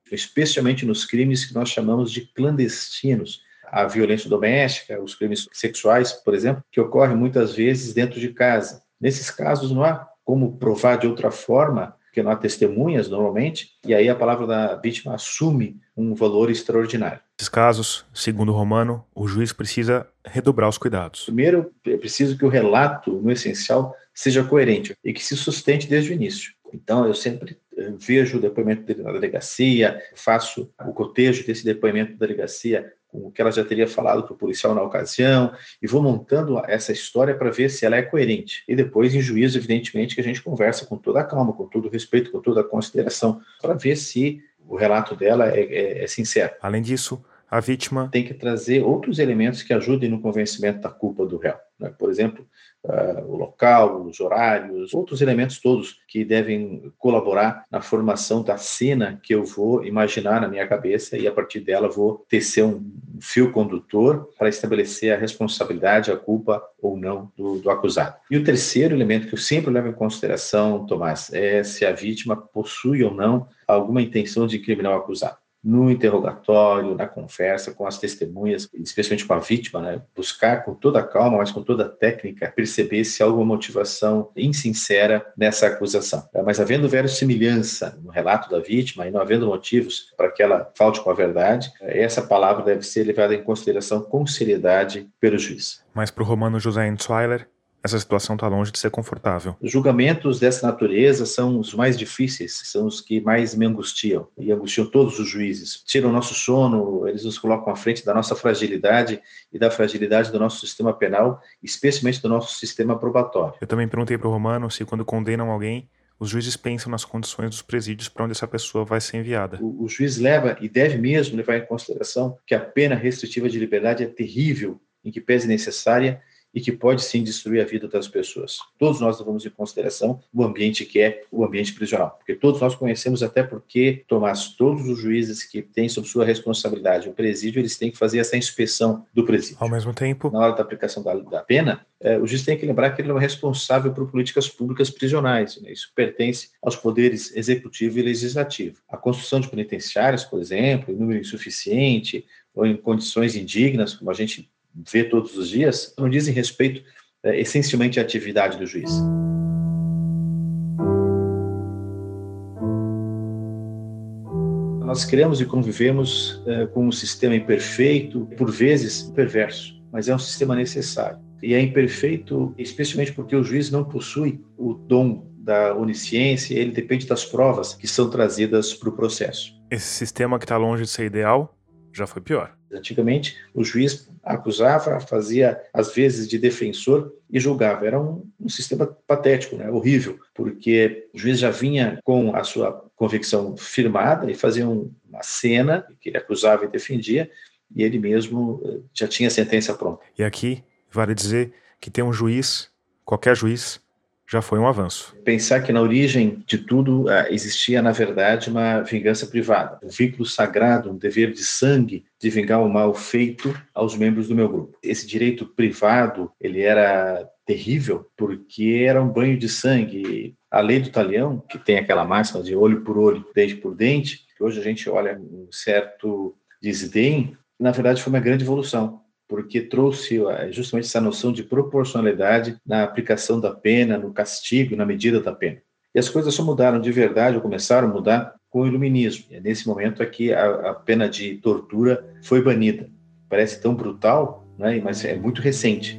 especialmente nos crimes que nós chamamos de clandestinos. A violência doméstica, os crimes sexuais, por exemplo, que ocorrem muitas vezes dentro de casa. Nesses casos não há como provar de outra forma, porque não há testemunhas normalmente, e aí a palavra da vítima assume um valor extraordinário. Nesses casos, segundo o Romano, o juiz precisa redobrar os cuidados. Primeiro, é preciso que o relato, no essencial, seja coerente e que se sustente desde o início. Então, eu sempre vejo o depoimento dele na delegacia, faço o cotejo desse depoimento da delegacia com o que ela já teria falado para o policial na ocasião, e vou montando essa história para ver se ela é coerente. E depois, em juízo, evidentemente, que a gente conversa com toda a calma, com todo o respeito, com toda a consideração, para ver se o relato dela é, é, é sincero. Além disso, a vítima tem que trazer outros elementos que ajudem no convencimento da culpa do réu, né? Por exemplo, uh, o local, os horários, outros elementos todos que devem colaborar na formação da cena que eu vou imaginar na minha cabeça e a partir dela vou tecer um fio condutor para estabelecer a responsabilidade, a culpa ou não do, do acusado. E o terceiro elemento que eu sempre levo em consideração, Tomás, é se a vítima possui ou não alguma intenção de incriminar o acusado. No interrogatório, na conversa com as testemunhas, especialmente com a vítima, né, buscar com toda a calma, mas com toda a técnica, perceber se há alguma motivação insincera nessa acusação. Mas havendo verossimilhança no relato da vítima e não havendo motivos para que ela falte com a verdade, essa palavra deve ser levada em consideração com seriedade pelo juiz. Mas para o Romano José Enzweiler, essa situação está longe de ser confortável. Os julgamentos dessa natureza são os mais difíceis, são os que mais me angustiam, e angustiam todos os juízes. Tiram o nosso sono, eles nos colocam à frente da nossa fragilidade e da fragilidade do nosso sistema penal, especialmente do nosso sistema probatório. Eu também perguntei para o Romano se quando condenam alguém, os juízes pensam nas condições dos presídios para onde essa pessoa vai ser enviada. O, o juiz leva, e deve mesmo levar em consideração, que a pena restritiva de liberdade é terrível, em que pese necessária, e que pode sim destruir a vida das pessoas. Todos nós levamos em consideração o ambiente que é o ambiente prisional, porque todos nós conhecemos, até porque, Tomás, todos os juízes que têm sob sua responsabilidade o presídio, eles têm que fazer essa inspeção do presídio. Ao mesmo tempo, na hora da aplicação da, da pena, é, o juiz tem que lembrar que ele é o responsável por políticas públicas prisionais, né? Isso pertence aos poderes executivo e legislativo. A construção de penitenciárias, por exemplo, em número insuficiente, ou em condições indignas, como a gente vê todos os dias, não dizem respeito é, essencialmente à atividade do juiz. Nós criamos e convivemos é, com um sistema imperfeito, por vezes perverso, mas é um sistema necessário. E é imperfeito especialmente porque o juiz não possui o dom da onisciência, ele depende das provas que são trazidas para o processo. Esse sistema que está longe de ser ideal já foi pior. Antigamente, o juiz acusava, fazia às vezes de defensor e julgava. Era um, um sistema patético, né? Horrível, porque o juiz já vinha com a sua convicção firmada e fazia um, uma cena que ele acusava e defendia, e ele mesmo já tinha a sentença pronta. E aqui, vale dizer que ter um juiz, qualquer juiz, já foi um avanço. Pensar que na origem de tudo uh, existia, na verdade, uma vingança privada, um vínculo sagrado, um dever de sangue de vingar o mal feito aos membros do meu grupo. Esse direito privado, ele era terrível porque era um banho de sangue. A lei do talião, que tem aquela máxima de olho por olho, dente por dente, que hoje a gente olha com um certo desdém, na verdade foi uma grande evolução, porque trouxe justamente essa noção de proporcionalidade na aplicação da pena, no castigo, na medida da pena. E as coisas só mudaram de verdade, ou começaram a mudar com o iluminismo. E é nesse momento aqui a, a pena de tortura foi banida. Parece tão brutal, né? Mas é muito recente.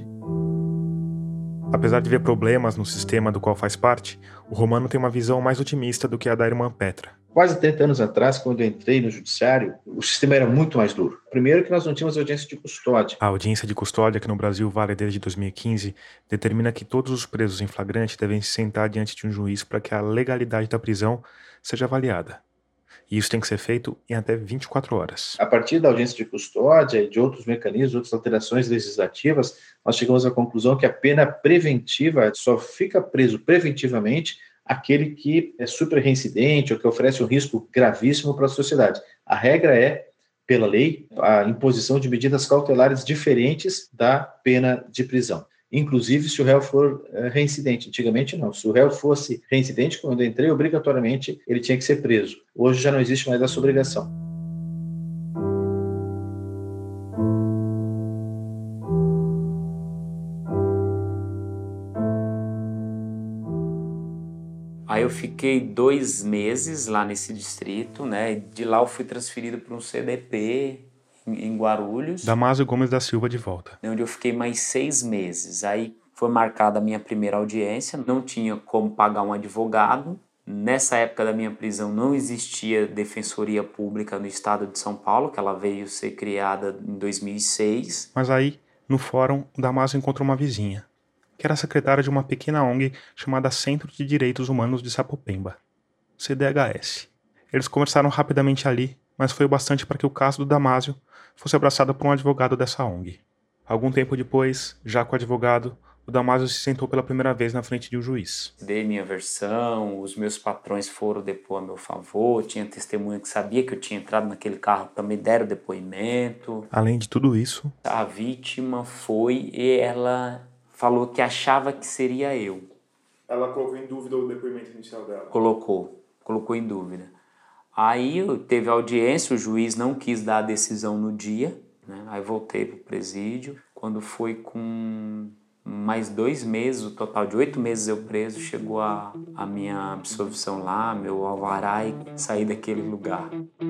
Apesar de ver problemas no sistema do qual faz parte, o Romano tem uma visão mais otimista do que a da irmã Petra. Quase trinta anos atrás, quando eu entrei no judiciário, o sistema era muito mais duro. Primeiro que nós não tínhamos audiência de custódia. A audiência de custódia, que no Brasil vale desde dois mil e quinze, determina que todos os presos em flagrante devem se sentar diante de um juiz para que a legalidade da prisão seja avaliada. E isso tem que ser feito em até vinte e quatro horas. A partir da audiência de custódia e de outros mecanismos, outras alterações legislativas, nós chegamos à conclusão que a pena preventiva só fica preso preventivamente aquele que é super reincidente ou que oferece um risco gravíssimo para a sociedade. A regra é, pela lei, a imposição de medidas cautelares diferentes da pena de prisão. inclusive se o réu for é, reincidente. Antigamente não, se o réu fosse reincidente, quando eu entrei, obrigatoriamente ele tinha que ser preso. Hoje já não existe mais essa obrigação. Aí eu fiquei dois meses lá nesse distrito, né? De lá eu fui transferido para um C D P em Guarulhos. Damásio Gomes da Silva de volta. Onde eu fiquei mais seis meses. Aí foi marcada a minha primeira audiência, não tinha como pagar um advogado. Nessa época da minha prisão não existia defensoria pública no estado de São Paulo, que ela veio ser criada em dois mil e seis. Mas aí, no fórum, o Damásio encontrou uma vizinha, que era secretária de uma pequena O N G chamada Centro de Direitos Humanos de Sapopemba, C D H S. Eles conversaram rapidamente ali, mas foi o bastante para que o caso do Damásio fosse abraçado por um advogado dessa O N G. Algum tempo depois, já com o advogado, o Damásio se sentou pela primeira vez na frente de um juiz. Dei minha versão, os meus patrões foram depor a meu favor, tinha testemunha que sabia que eu tinha entrado naquele carro, também deram depoimento. Além de tudo isso, a vítima foi e ela falou que achava que seria eu. Ela colocou em dúvida o depoimento inicial dela? Colocou, colocou em dúvida. Aí teve audiência, o juiz não quis dar a decisão no dia, né? Aí voltei para o presídio. Quando foi com mais dois meses, o total de oito meses eu preso, chegou a, a minha absolvição lá, meu alvará, e saí daquele lugar.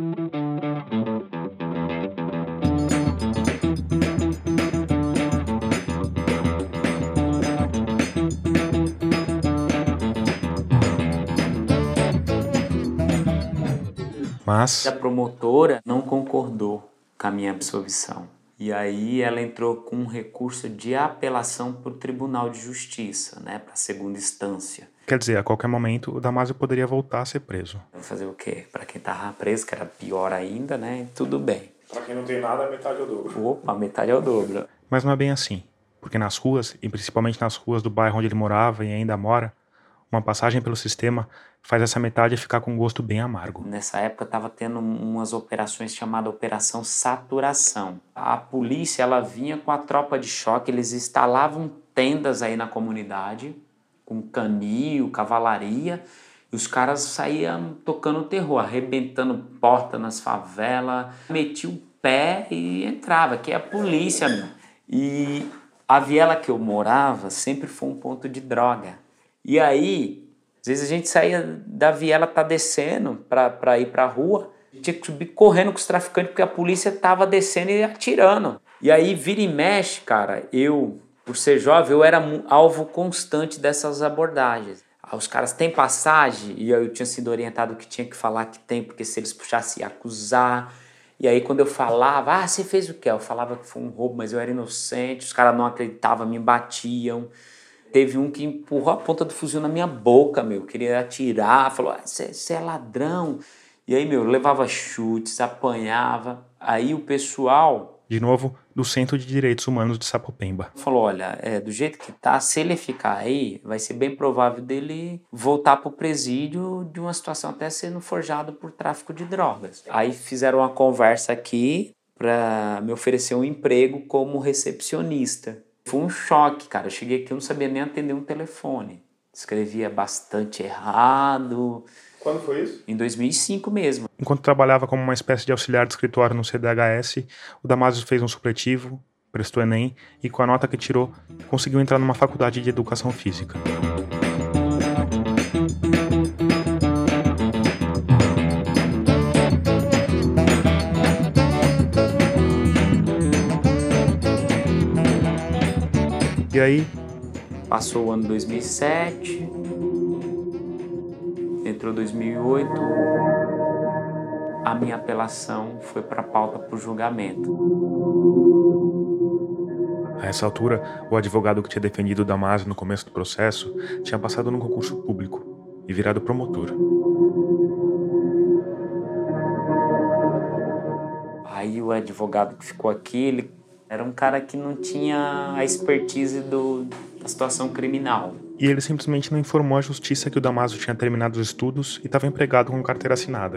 Mas a promotora não concordou com a minha absolvição. E aí ela entrou com um recurso de apelação para o Tribunal de Justiça, né, para a segunda instância. Quer dizer, a qualquer momento o Damásio poderia voltar a ser preso. Vou fazer o quê? Para quem estava preso, que era pior ainda, né? Tudo bem. Para quem não tem nada, metade é o dobro. Opa, metade é o dobro. Mas não é bem assim. Porque nas ruas, e principalmente nas ruas do bairro onde ele morava e ainda mora, uma passagem pelo sistema faz essa metade ficar com um gosto bem amargo. Nessa época estava tendo umas operações chamadas Operação Saturação. A polícia ela vinha com a tropa de choque, eles instalavam tendas aí na comunidade, com canil, cavalaria, e os caras saíam tocando terror, arrebentando porta nas favelas, metia o pé e entrava, que é a polícia, meu. E a viela que eu morava sempre foi um ponto de droga. E aí, às vezes a gente saía da viela, tá descendo para ir para a rua, tinha que subir correndo com os traficantes porque a polícia tava descendo e atirando. E aí, vira e mexe, cara, eu, por ser jovem, eu era alvo constante dessas abordagens. Os caras têm passagem, e eu tinha sido orientado que tinha que falar que tem, porque se eles puxassem ia acusar. E aí quando eu falava, ah, você fez o quê? Eu falava que foi um roubo, mas eu era inocente, os caras não acreditavam, me batiam. Teve um que empurrou a ponta do fuzil na minha boca, meu, queria atirar, falou, ah, você é ladrão. E aí, meu, levava chutes, apanhava. Aí o pessoal... De novo, do Centro de Direitos Humanos de Sapopemba. Falou, olha, é, do jeito que tá, se ele ficar aí, vai ser bem provável dele voltar pro presídio de uma situação até sendo forjado por tráfico de drogas. Aí fizeram uma conversa aqui para me oferecer um emprego como recepcionista. Foi um choque, cara. Eu cheguei aqui, eu não sabia nem atender um telefone. Escrevia bastante errado. Quando foi isso? Em dois mil e cinco mesmo. Enquanto trabalhava como uma espécie de auxiliar de escritório no C D H S, o Damásio fez um supletivo, prestou Enem e, com a nota que tirou, conseguiu entrar numa faculdade de educação física. E aí? Passou o ano dois mil e sete, entrou dois mil e oito, a minha apelação foi para a pauta para o julgamento. A essa altura, o advogado que tinha defendido o Damásio no começo do processo tinha passado num concurso público e virado promotor. Aí o advogado que ficou aqui, ele era um cara que não tinha a expertise do, da situação criminal. E ele simplesmente não informou à justiça que o Damásio tinha terminado os estudos e estava empregado com carteira assinada.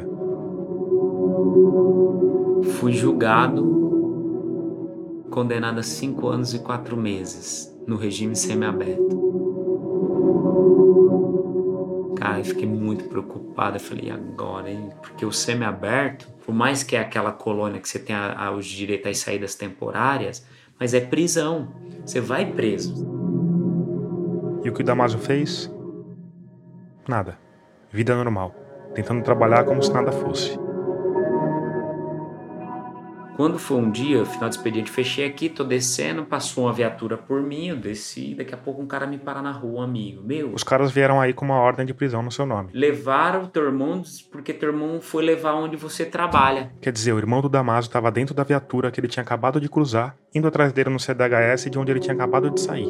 Fui julgado, condenado a cinco anos e quatro meses. no regime semiaberto. Cara, eu fiquei muito preocupado. Eu falei, e agora, hein? Porque o semiaberto, por mais que é aquela colônia que você tem a, a, os direitos às saídas temporárias, mas é prisão. Você vai preso. E o que o Damásio fez? Nada. Vida normal. Tentando trabalhar como se nada fosse. Quando foi um dia, final do expediente, fechei aqui, tô descendo, passou uma viatura por mim, eu desci, daqui a pouco um cara me para na rua, um amigo meu. Os caras vieram aí com uma ordem de prisão no seu nome. Levaram o teu irmão porque teu irmão foi levar onde você trabalha. Quer dizer, o irmão do Damásio estava dentro da viatura que ele tinha acabado de cruzar, indo atrás dele no C D H S de onde ele tinha acabado de sair.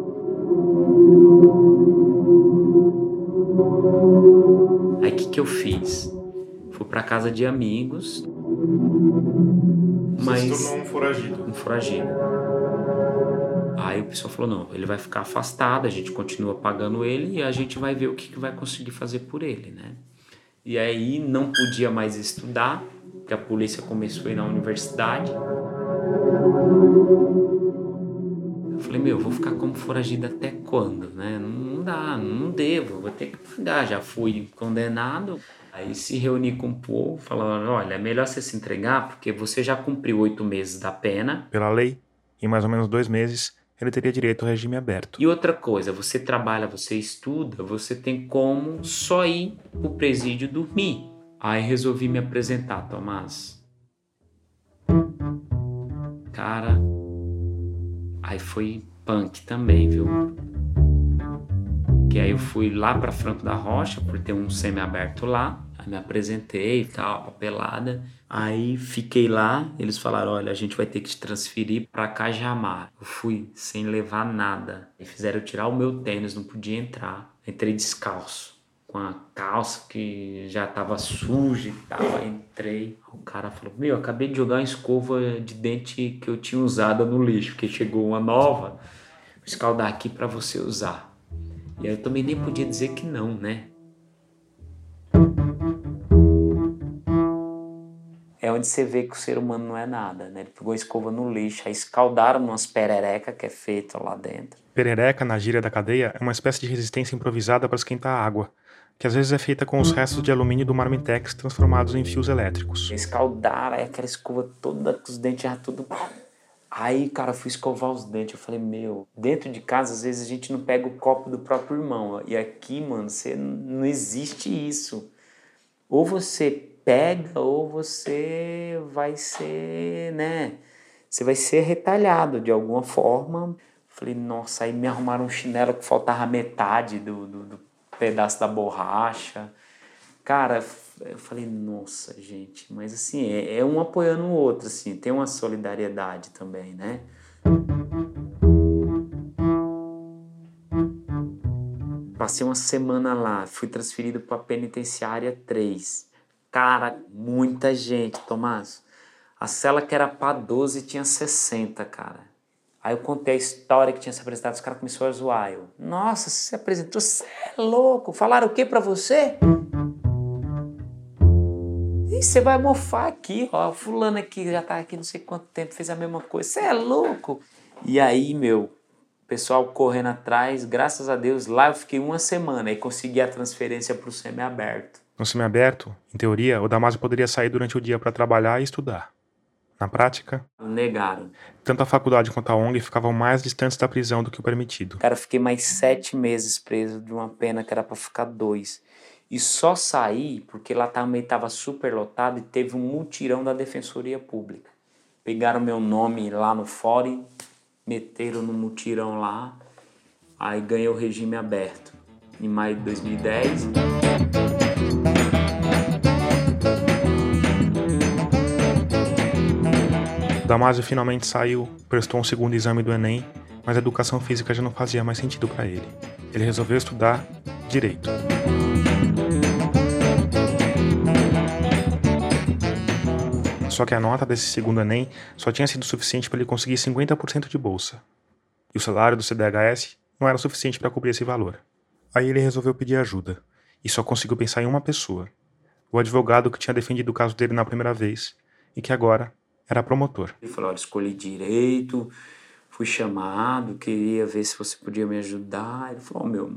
Aí o que que eu fiz? Fui pra casa de amigos. Mas Você se tornou um foragido. Um foragido. Aí o pessoal falou, não, ele vai ficar afastado, a gente continua pagando ele e a gente vai ver o que, que vai conseguir fazer por ele, né? E aí não podia mais estudar, porque a polícia começou a ir na universidade. Eu falei, meu, vou ficar como foragido até quando, né? Não dá, não devo, vou ter que pagar, já fui condenado. Aí se reuni com o povo, falando, olha, é melhor você se entregar porque você já cumpriu oito meses da pena. Pela lei, em mais ou menos dois meses, ele teria direito ao regime aberto. E outra coisa, você trabalha, você estuda, você tem como só ir pro presídio dormir. Aí resolvi me apresentar, Tomás. Cara, aí foi punk também, viu? Que aí eu fui lá pra Franco da Rocha, por ter um semiaberto lá. Aí me apresentei e tal, papelada. Aí fiquei lá, eles falaram, olha, a gente vai ter que te transferir pra Cajamar. Eu fui sem levar nada. E fizeram eu tirar o meu tênis, não podia entrar. Entrei descalço, com a calça que já tava suja e tal. Aí entrei. O cara falou, meu, acabei de jogar uma escova de dente que eu tinha usado no lixo, porque chegou uma nova. Vou escaldar aqui pra você usar. E aí eu também nem podia dizer que não, né? É onde você vê que o ser humano não é nada, né? Ele pegou a escova no lixo, aí escaldaram umas perereca que é feita lá dentro. Perereca, na gíria da cadeia, é uma espécie de resistência improvisada para esquentar a água, que às vezes é feita com os restos de alumínio do Marmitex transformados em fios elétricos. Escaldaram, aí aquela escova toda, com os dentes já tudo... Aí, cara, eu fui escovar os dentes, eu falei, meu, dentro de casa, às vezes a gente não pega o copo do próprio irmão, e aqui, mano, você, não existe isso. Ou você pega, ou você vai ser, né, você vai ser retalhado de alguma forma. Falei, nossa, aí me arrumaram um chinelo que faltava metade do, do, do pedaço da borracha. Cara, eu falei, nossa, gente, mas assim, é, é um apoiando o outro, assim, tem uma solidariedade também, né? Passei uma semana lá, fui transferido para a penitenciária três. Cara, muita gente, Tomás. A cela que era para doze tinha sessenta, cara. Aí eu contei a história que tinha se apresentado, os caras começaram a zoar. Eu, nossa, você se apresentou, você é louco. Falaram o que pra você? E você vai mofar aqui, ó. Fulano aqui já tá aqui não sei quanto tempo, fez a mesma coisa. Você é louco. E aí, meu, o pessoal correndo atrás, graças a Deus, lá eu fiquei uma semana e consegui a transferência pro semiaberto. No semiaberto, em teoria, o Damásio poderia sair durante o dia para trabalhar e estudar. Na prática, negaram. Tanto a faculdade quanto a O N G ficavam mais distantes da prisão do que o permitido. Cara, eu fiquei mais sete meses preso de uma pena que era pra ficar dois. E só saí porque lá também estava super lotado e teve um mutirão da Defensoria Pública. Pegaram meu nome lá no fórum, meteram no mutirão lá, aí ganhei o regime aberto. Em maio de dois mil e dez... O Damásio finalmente saiu, prestou um segundo exame do Enem, mas a educação física já não fazia mais sentido para ele. Ele resolveu estudar Direito. Só que a nota desse segundo Enem só tinha sido suficiente para ele conseguir cinquenta por cento de bolsa. E o salário do C D H S não era suficiente para cobrir esse valor. Aí ele resolveu pedir ajuda, e só conseguiu pensar em uma pessoa. O advogado que tinha defendido o caso dele na primeira vez, e que agora era promotor. Ele falou, olha, escolhi direito, fui chamado, queria ver se você podia me ajudar. Ele falou, oh, meu,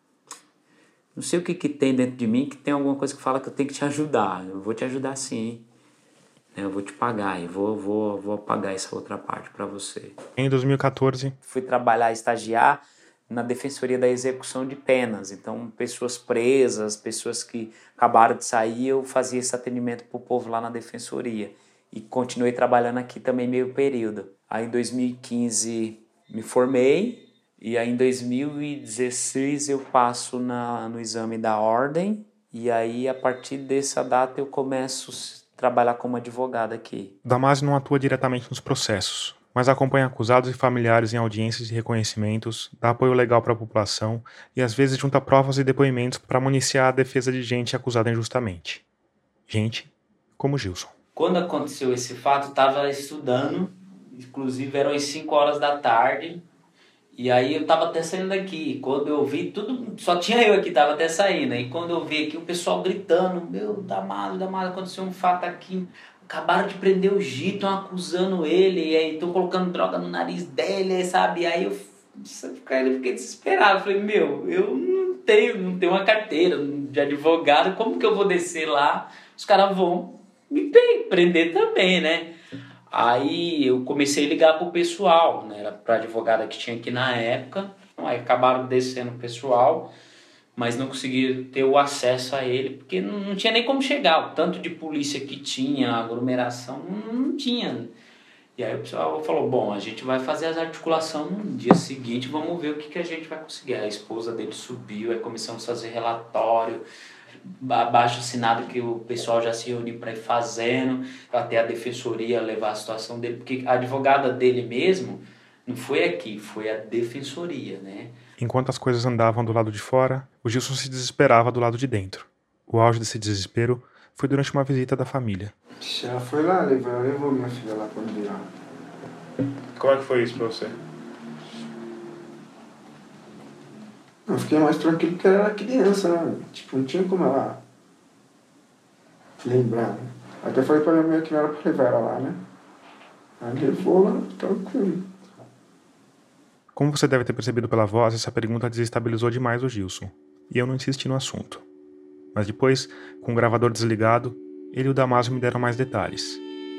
não sei o que, que tem dentro de mim, que tem alguma coisa que fala que eu tenho que te ajudar. Eu vou te ajudar sim. Eu vou te pagar e vou, vou, vou pagar essa outra parte para você. Em dois mil e quatorze... Fui trabalhar, estagiar na Defensoria da Execução de Penas. Então, pessoas presas, pessoas que acabaram de sair, eu fazia esse atendimento pro povo lá na Defensoria. E continuei trabalhando aqui também meio período. Aí em dois mil e quinze me formei e aí em dois mil e dezesseis eu passo na, no exame da ordem e aí a partir dessa data eu começo a trabalhar como advogado aqui. Damasio não atua diretamente nos processos, mas acompanha acusados e familiares em audiências de reconhecimentos, dá apoio legal para a população e às vezes junta provas e depoimentos para municiar a defesa de gente acusada injustamente. Gente como Gilson. Quando aconteceu esse fato, eu estava estudando, inclusive eram as cinco horas da tarde, e aí eu estava até saindo daqui. Quando eu vi, tudo, só tinha eu aqui, estava até saindo. E quando eu vi aqui o pessoal gritando, meu, Damasio, Damasio, aconteceu um fato aqui, acabaram de prender o Gito, estão acusando ele, e aí estão colocando droga no nariz dele, sabe? E aí eu, eu fiquei desesperado, falei, meu, eu não tenho, não tenho uma carteira de advogado, como que eu vou descer lá? Os caras vão me prender também, né? Aí eu comecei a ligar pro pessoal, né? Era pra advogada que tinha aqui na época. Aí acabaram descendo o pessoal, mas não conseguiram ter o acesso a ele, porque não, não tinha nem como chegar. O tanto de polícia que tinha, aglomeração, não, não tinha. E aí o pessoal falou, bom, a gente vai fazer as articulações no dia seguinte, vamos ver o que, que a gente vai conseguir. A esposa dele subiu, aí começamos a fazer relatório, abaixo assinado que o pessoal já se reuniu para ir fazendo, até a defensoria levar a situação dele, porque a advogada dele mesmo não foi aqui, foi a defensoria, né? Enquanto as coisas andavam do lado de fora, o Gilson se desesperava do lado de dentro. O auge desse desespero foi durante uma visita da família. Ela foi lá, levou, levou minha filha lá pra me lá. Como é que foi isso pra você? Eu fiquei mais tranquilo porque ela era criança, né? Tipo, não tinha como ela lembrar, né? Até falei pra minha mãe que não era pra levar ela lá, né? Aí levou lá, tranquilo. Como você deve ter percebido pela voz, essa pergunta desestabilizou demais o Gilson. E eu não insisti no assunto. Mas depois, com o gravador desligado, ele e o Damasio me deram mais detalhes.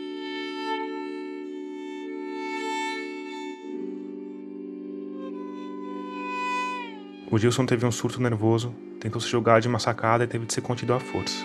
O Gilson teve um surto nervoso, tentou se jogar de uma sacada e teve de ser contido à força.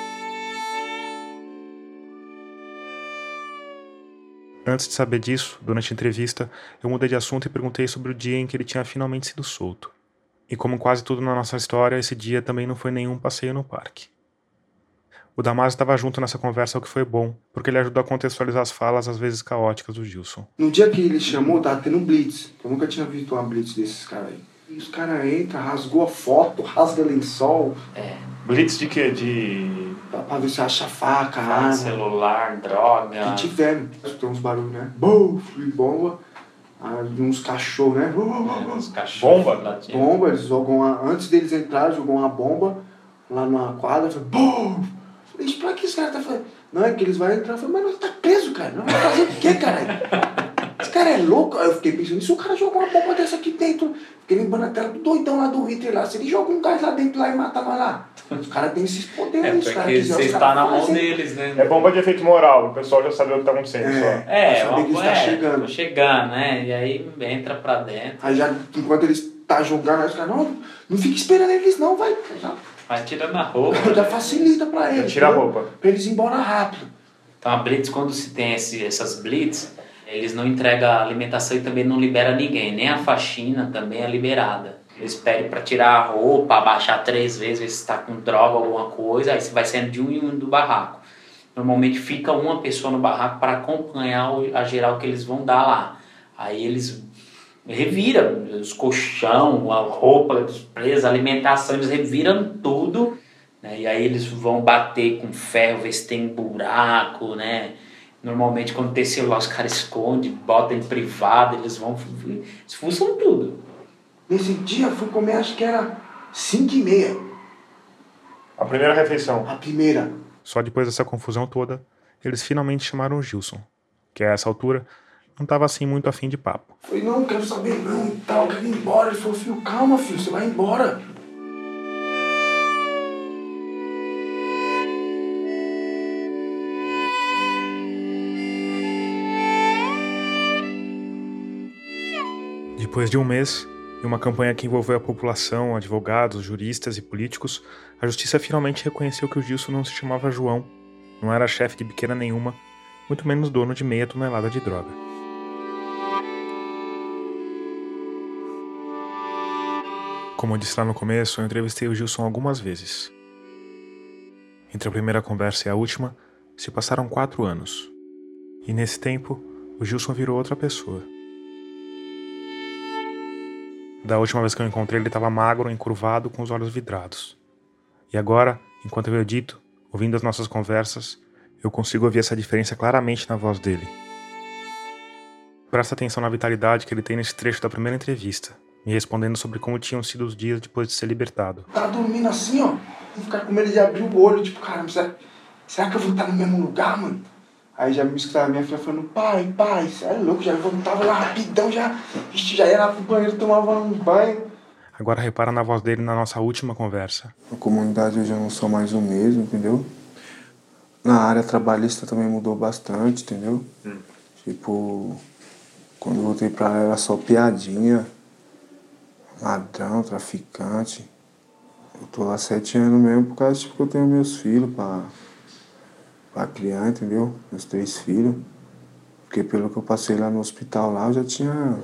Antes de saber disso, durante a entrevista, eu mudei de assunto e perguntei sobre o dia em que ele tinha finalmente sido solto. E como quase tudo na nossa história, esse dia também não foi nenhum passeio no parque. O Damasio estava junto nessa conversa, o que foi bom, porque ele ajudou a contextualizar as falas, às vezes caóticas, do Gilson. No dia que ele chamou, tava tendo um blitz. Eu nunca tinha visto uma blitz desses caras aí. E os caras entram, rasgou a foto, rasga lençol. É. Blitz de quê? De... Pra, pra ver se acha faca, Ah, arma. celular, droga. Que tiver. Tem uns barulhos, né? Bum, bomba. Aí uns cachorros, né? É, uns cachorros. Bomba? Bomba, eles jogam uma... Antes deles entrarem, jogam uma bomba lá numa quadra. Falei, bum! Falei, pra que esse cara tá fazendo? Não, é que eles vão entrar. Eu falei, mas nós tá preso, cara. Não vai fazer o quê, caralho? Esse cara é louco. Aí eu fiquei pensando, e se o cara jogar uma bomba dessa aqui dentro? Fiquei lembrando até do doidão lá do Hitler lá. Se ele joga um gás lá dentro lá e mata nós lá. Os caras têm esses poderes. É, os porque você está na mão deles, né? É bomba de efeito moral, o pessoal já sabe o que tá acontecendo. É. Só. É, Pra saber que uma, está é, chegando. tô chegando, né? E aí entra pra dentro. Aí já, enquanto eles tá jogando, aí os caras, não, não fica esperando eles não, vai. Já, Vai tirando a roupa. já facilita pra eles. Tira a entendeu? roupa. Pra eles ir embora rápido. Então a blitz, quando se tem esse, essas blitz, eles não entregam a alimentação e também não libera ninguém. Nem a faxina também é liberada. Eles pedem para tirar a roupa, abaixar três vezes, ver se está com droga, alguma coisa, aí você vai saindo de um em um do barraco. Normalmente fica uma pessoa no barraco para acompanhar a geral que eles vão dar lá. Aí eles reviram os colchão, a roupa presa, a alimentação, eles reviram tudo, né? E aí eles vão bater com ferro, ver se tem buraco, né? Normalmente quando tem celular os caras escondem, botam em privado, eles vão, eles fuçam tudo. Nesse dia eu fui comer, acho que era cinco e meia. A primeira refeição. A primeira. Só depois dessa confusão toda, eles finalmente chamaram o Gilson, que a essa altura não estava assim muito afim de papo. Falei, não, não quero saber não e tal, quero ir embora. Ele falou, filho, calma, filho, você vai embora. Depois de um mês, e uma campanha que envolveu a população, advogados, juristas e políticos, a justiça finalmente reconheceu que o Gilson não se chamava João, não era chefe de biqueira nenhuma, muito menos dono de meia tonelada de droga. Como eu disse lá no começo, eu entrevistei o Gilson algumas vezes. Entre a primeira conversa e a última, se passaram quatro anos. E nesse tempo, o Gilson virou outra pessoa. Da última vez que eu encontrei, ele estava magro, encurvado, com os olhos vidrados. E agora, enquanto eu edito, ouvindo as nossas conversas, eu consigo ouvir essa diferença claramente na voz dele. Presta atenção na vitalidade que ele tem nesse trecho da primeira entrevista, me respondendo sobre como tinham sido os dias depois de ser libertado. Tá dormindo assim, ó, vou ficar com medo de abrir o olho, tipo, caramba, será, será que eu vou estar no mesmo lugar, mano? Aí já me escutava minha filha falando, pai, pai, você é louco, já voltava lá rapidão, já, já ia lá pro banheiro, tomava um banho. Agora repara na voz dele na nossa última conversa. A comunidade hoje eu não sou mais o mesmo, entendeu? Na área trabalhista também mudou bastante, entendeu? Hum. Tipo, quando eu voltei pra lá era só piadinha, ladrão, traficante. Eu tô lá sete anos mesmo por causa tipo, que eu tenho meus filhos pra... pra criar, entendeu? Meus três filhos. Porque pelo que eu passei lá no hospital lá, eu já tinha...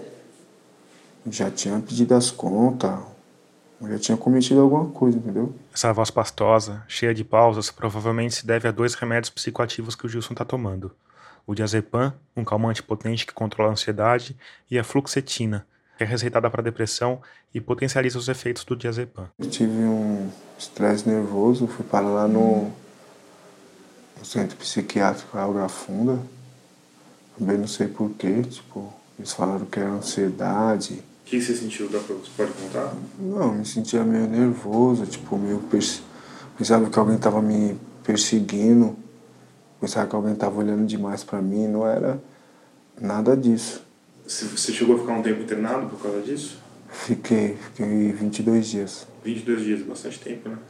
Já tinha pedido as contas. Eu já tinha cometido alguma coisa, entendeu? Essa voz pastosa, cheia de pausas, provavelmente se deve a dois remédios psicoativos que o Gilson tá tomando. O diazepam, um calmante potente que controla a ansiedade, e a fluoxetina, que é receitada para depressão e potencializa os efeitos do diazepam. Eu tive um estresse nervoso, fui parar lá no... no centro psiquiátrico Água Funda. Também não sei porquê, tipo, eles falaram que era ansiedade. O que você sentiu? Você pode contar? Não, me sentia meio nervoso, tipo, meio... Pers... Pensava que alguém tava me perseguindo, pensava que alguém tava olhando demais pra mim, não era nada disso. Você chegou a ficar um tempo internado por causa disso? Fiquei, fiquei vinte e dois dias. vinte e dois dias, bastante tempo, né?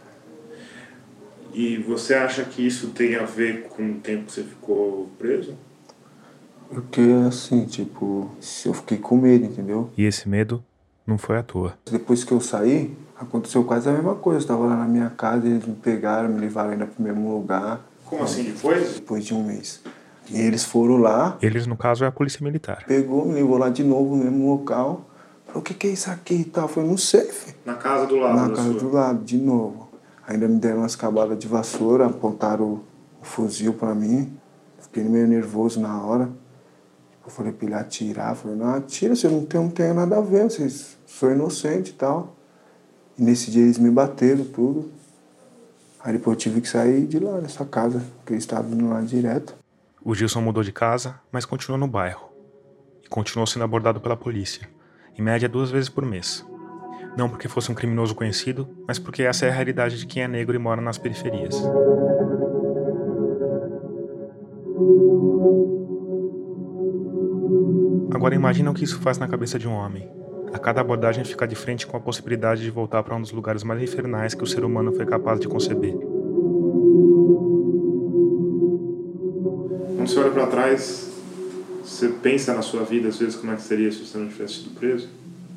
E você acha que isso tem a ver com o tempo que você ficou preso? Porque, assim, tipo, eu fiquei com medo, entendeu? E esse medo não foi à toa. Depois que eu saí, aconteceu quase a mesma coisa. Eu tava lá na minha casa, eles me pegaram, me levaram ainda pro mesmo lugar. Como assim, depois? Depois de um mês. E eles foram lá. Eles, no caso, é a polícia militar. Pegou, me levou lá de novo no mesmo local. Falou, o que que é isso aqui e tal? Foi no safe. Na casa do lado Na da casa sua. do lado, de novo. Ainda me deram umas cabadas de vassoura, apontaram o, o fuzil pra mim. Fiquei meio nervoso na hora. Eu falei pra ele atirar. Eu falei, não, atira, você não tem, não tem nada a ver, vocês sou inocente e tal. E nesse dia eles me bateram tudo. Aí depois eu tive que sair de lá, dessa casa, porque eles estavam indo lá direto. O Gilson mudou de casa, mas continuou no bairro. E continuou sendo abordado pela polícia, em média duas vezes por mês. Não porque fosse um criminoso conhecido, mas porque essa é a realidade de quem é negro e mora nas periferias. Agora imagina o que isso faz na cabeça de um homem. A cada abordagem fica de frente com a possibilidade de voltar para um dos lugares mais infernais que o ser humano foi capaz de conceber. Quando você olha para trás, você pensa na sua vida, às vezes, como é que seria se você não tivesse sido preso?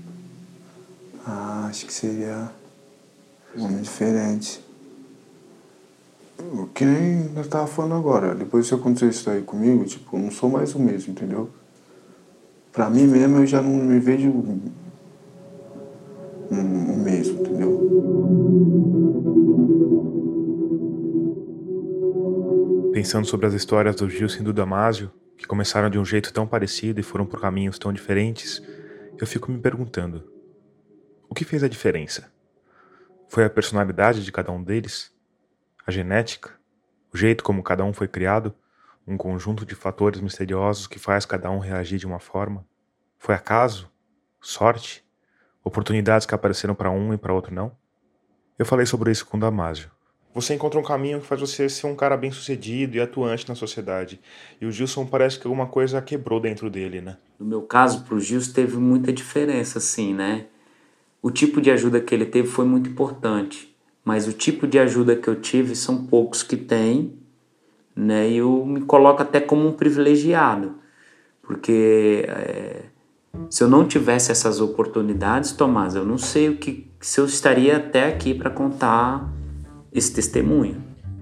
Ah, acho que seria um homem diferente. O que nem nós tava falando agora. Depois que aconteceu isso aí comigo, tipo, eu não sou mais o mesmo, entendeu? Pra mim mesmo, eu já não me vejo o mesmo, entendeu? Pensando sobre as histórias do Gilson e do Damásio, que começaram de um jeito tão parecido e foram por caminhos tão diferentes, eu fico me perguntando, o que fez a diferença? Foi a personalidade de cada um deles? A genética? O jeito como cada um foi criado? Um conjunto de fatores misteriosos que faz cada um reagir de uma forma? Foi acaso? Sorte? Oportunidades que apareceram para um e para outro não? Eu falei sobre isso com o Damásio. Você encontra um caminho que faz você ser um cara bem-sucedido e atuante na sociedade. E o Gilson parece que alguma coisa quebrou dentro dele, né? No meu caso, pro Gilson teve muita diferença, assim, né? O tipo de ajuda que ele teve foi muito importante. Mas o tipo de ajuda que eu tive são poucos que têm, né? E eu me coloco até como um privilegiado. Porque é, se eu não tivesse essas oportunidades, Tomás, eu não sei o que, se eu estaria até aqui para contar esse testemunho.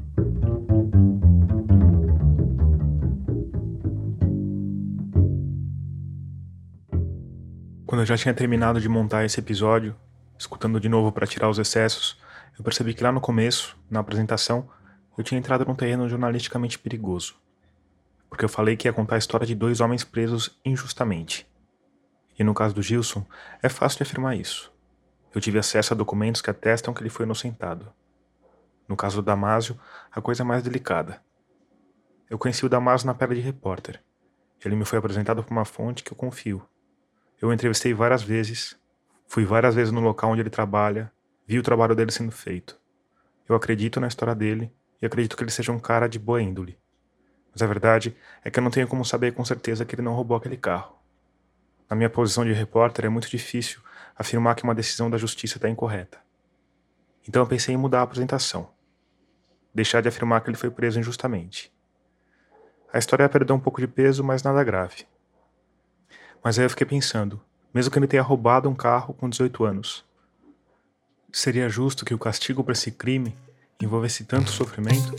Quando eu já tinha terminado de montar esse episódio, escutando de novo para tirar os excessos, eu percebi que lá no começo, na apresentação, eu tinha entrado num terreno jornalisticamente perigoso. Porque eu falei que ia contar a história de dois homens presos injustamente. E no caso do Gilson, é fácil de afirmar isso. Eu tive acesso a documentos que atestam que ele foi inocentado. No caso do Damásio, a coisa é mais delicada. Eu conheci o Damásio na pele de repórter. Ele me foi apresentado por uma fonte que eu confio. Eu o entrevistei várias vezes, fui várias vezes no local onde ele trabalha, vi o trabalho dele sendo feito. Eu acredito na história dele e acredito que ele seja um cara de boa índole. Mas a verdade é que eu não tenho como saber com certeza que ele não roubou aquele carro. Na minha posição de repórter é muito difícil afirmar que uma decisão da justiça está incorreta. Então eu pensei em mudar a apresentação. Deixar de afirmar que ele foi preso injustamente. A história perdeu um pouco de peso, mas nada grave. Mas aí eu fiquei pensando, mesmo que ele tenha roubado um carro com dezoito anos, seria justo que o castigo por esse crime envolvesse tanto sofrimento?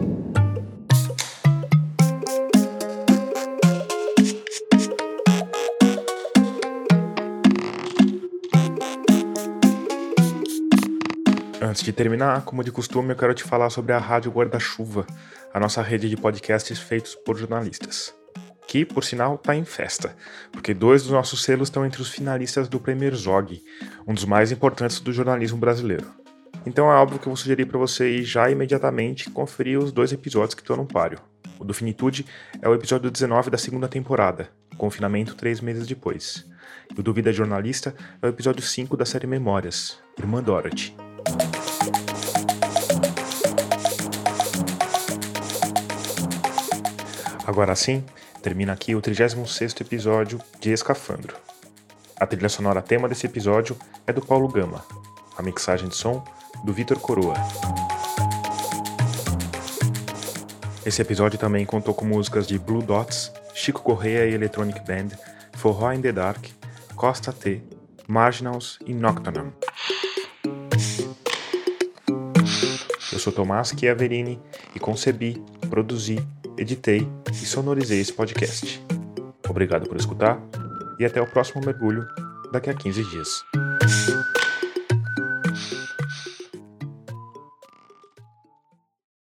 Antes de terminar, como de costume, eu quero te falar sobre a Rádio Guarda-Chuva, a nossa rede de podcasts feitos por jornalistas. Que, por sinal, está em festa, porque dois dos nossos selos estão entre os finalistas do Prêmio Zog, um dos mais importantes do jornalismo brasileiro. Então é óbvio que eu vou sugerir para você ir já imediatamente conferir os dois episódios que estão no páreo. O do Finitude é o episódio dezenove da segunda temporada, confinamento três meses depois. E o do Vida Jornalista é o episódio cinco da série Memórias, Irmã Dorothy. Agora sim, termina aqui o trigésimo sexto episódio de Escafandro. A trilha sonora tema desse episódio é do Paulo Gama, a mixagem de som do Vitor Coroa. Esse episódio também contou com músicas de Blue Dots, Chico Correa e Electronic Band, Forró in the Dark, Costa T, Marginals e Nocturnum. Eu sou Tomás Chiaverini e concebi, produzi, editei e sonorizei esse podcast. Obrigado por escutar e até o próximo mergulho daqui a quinze dias.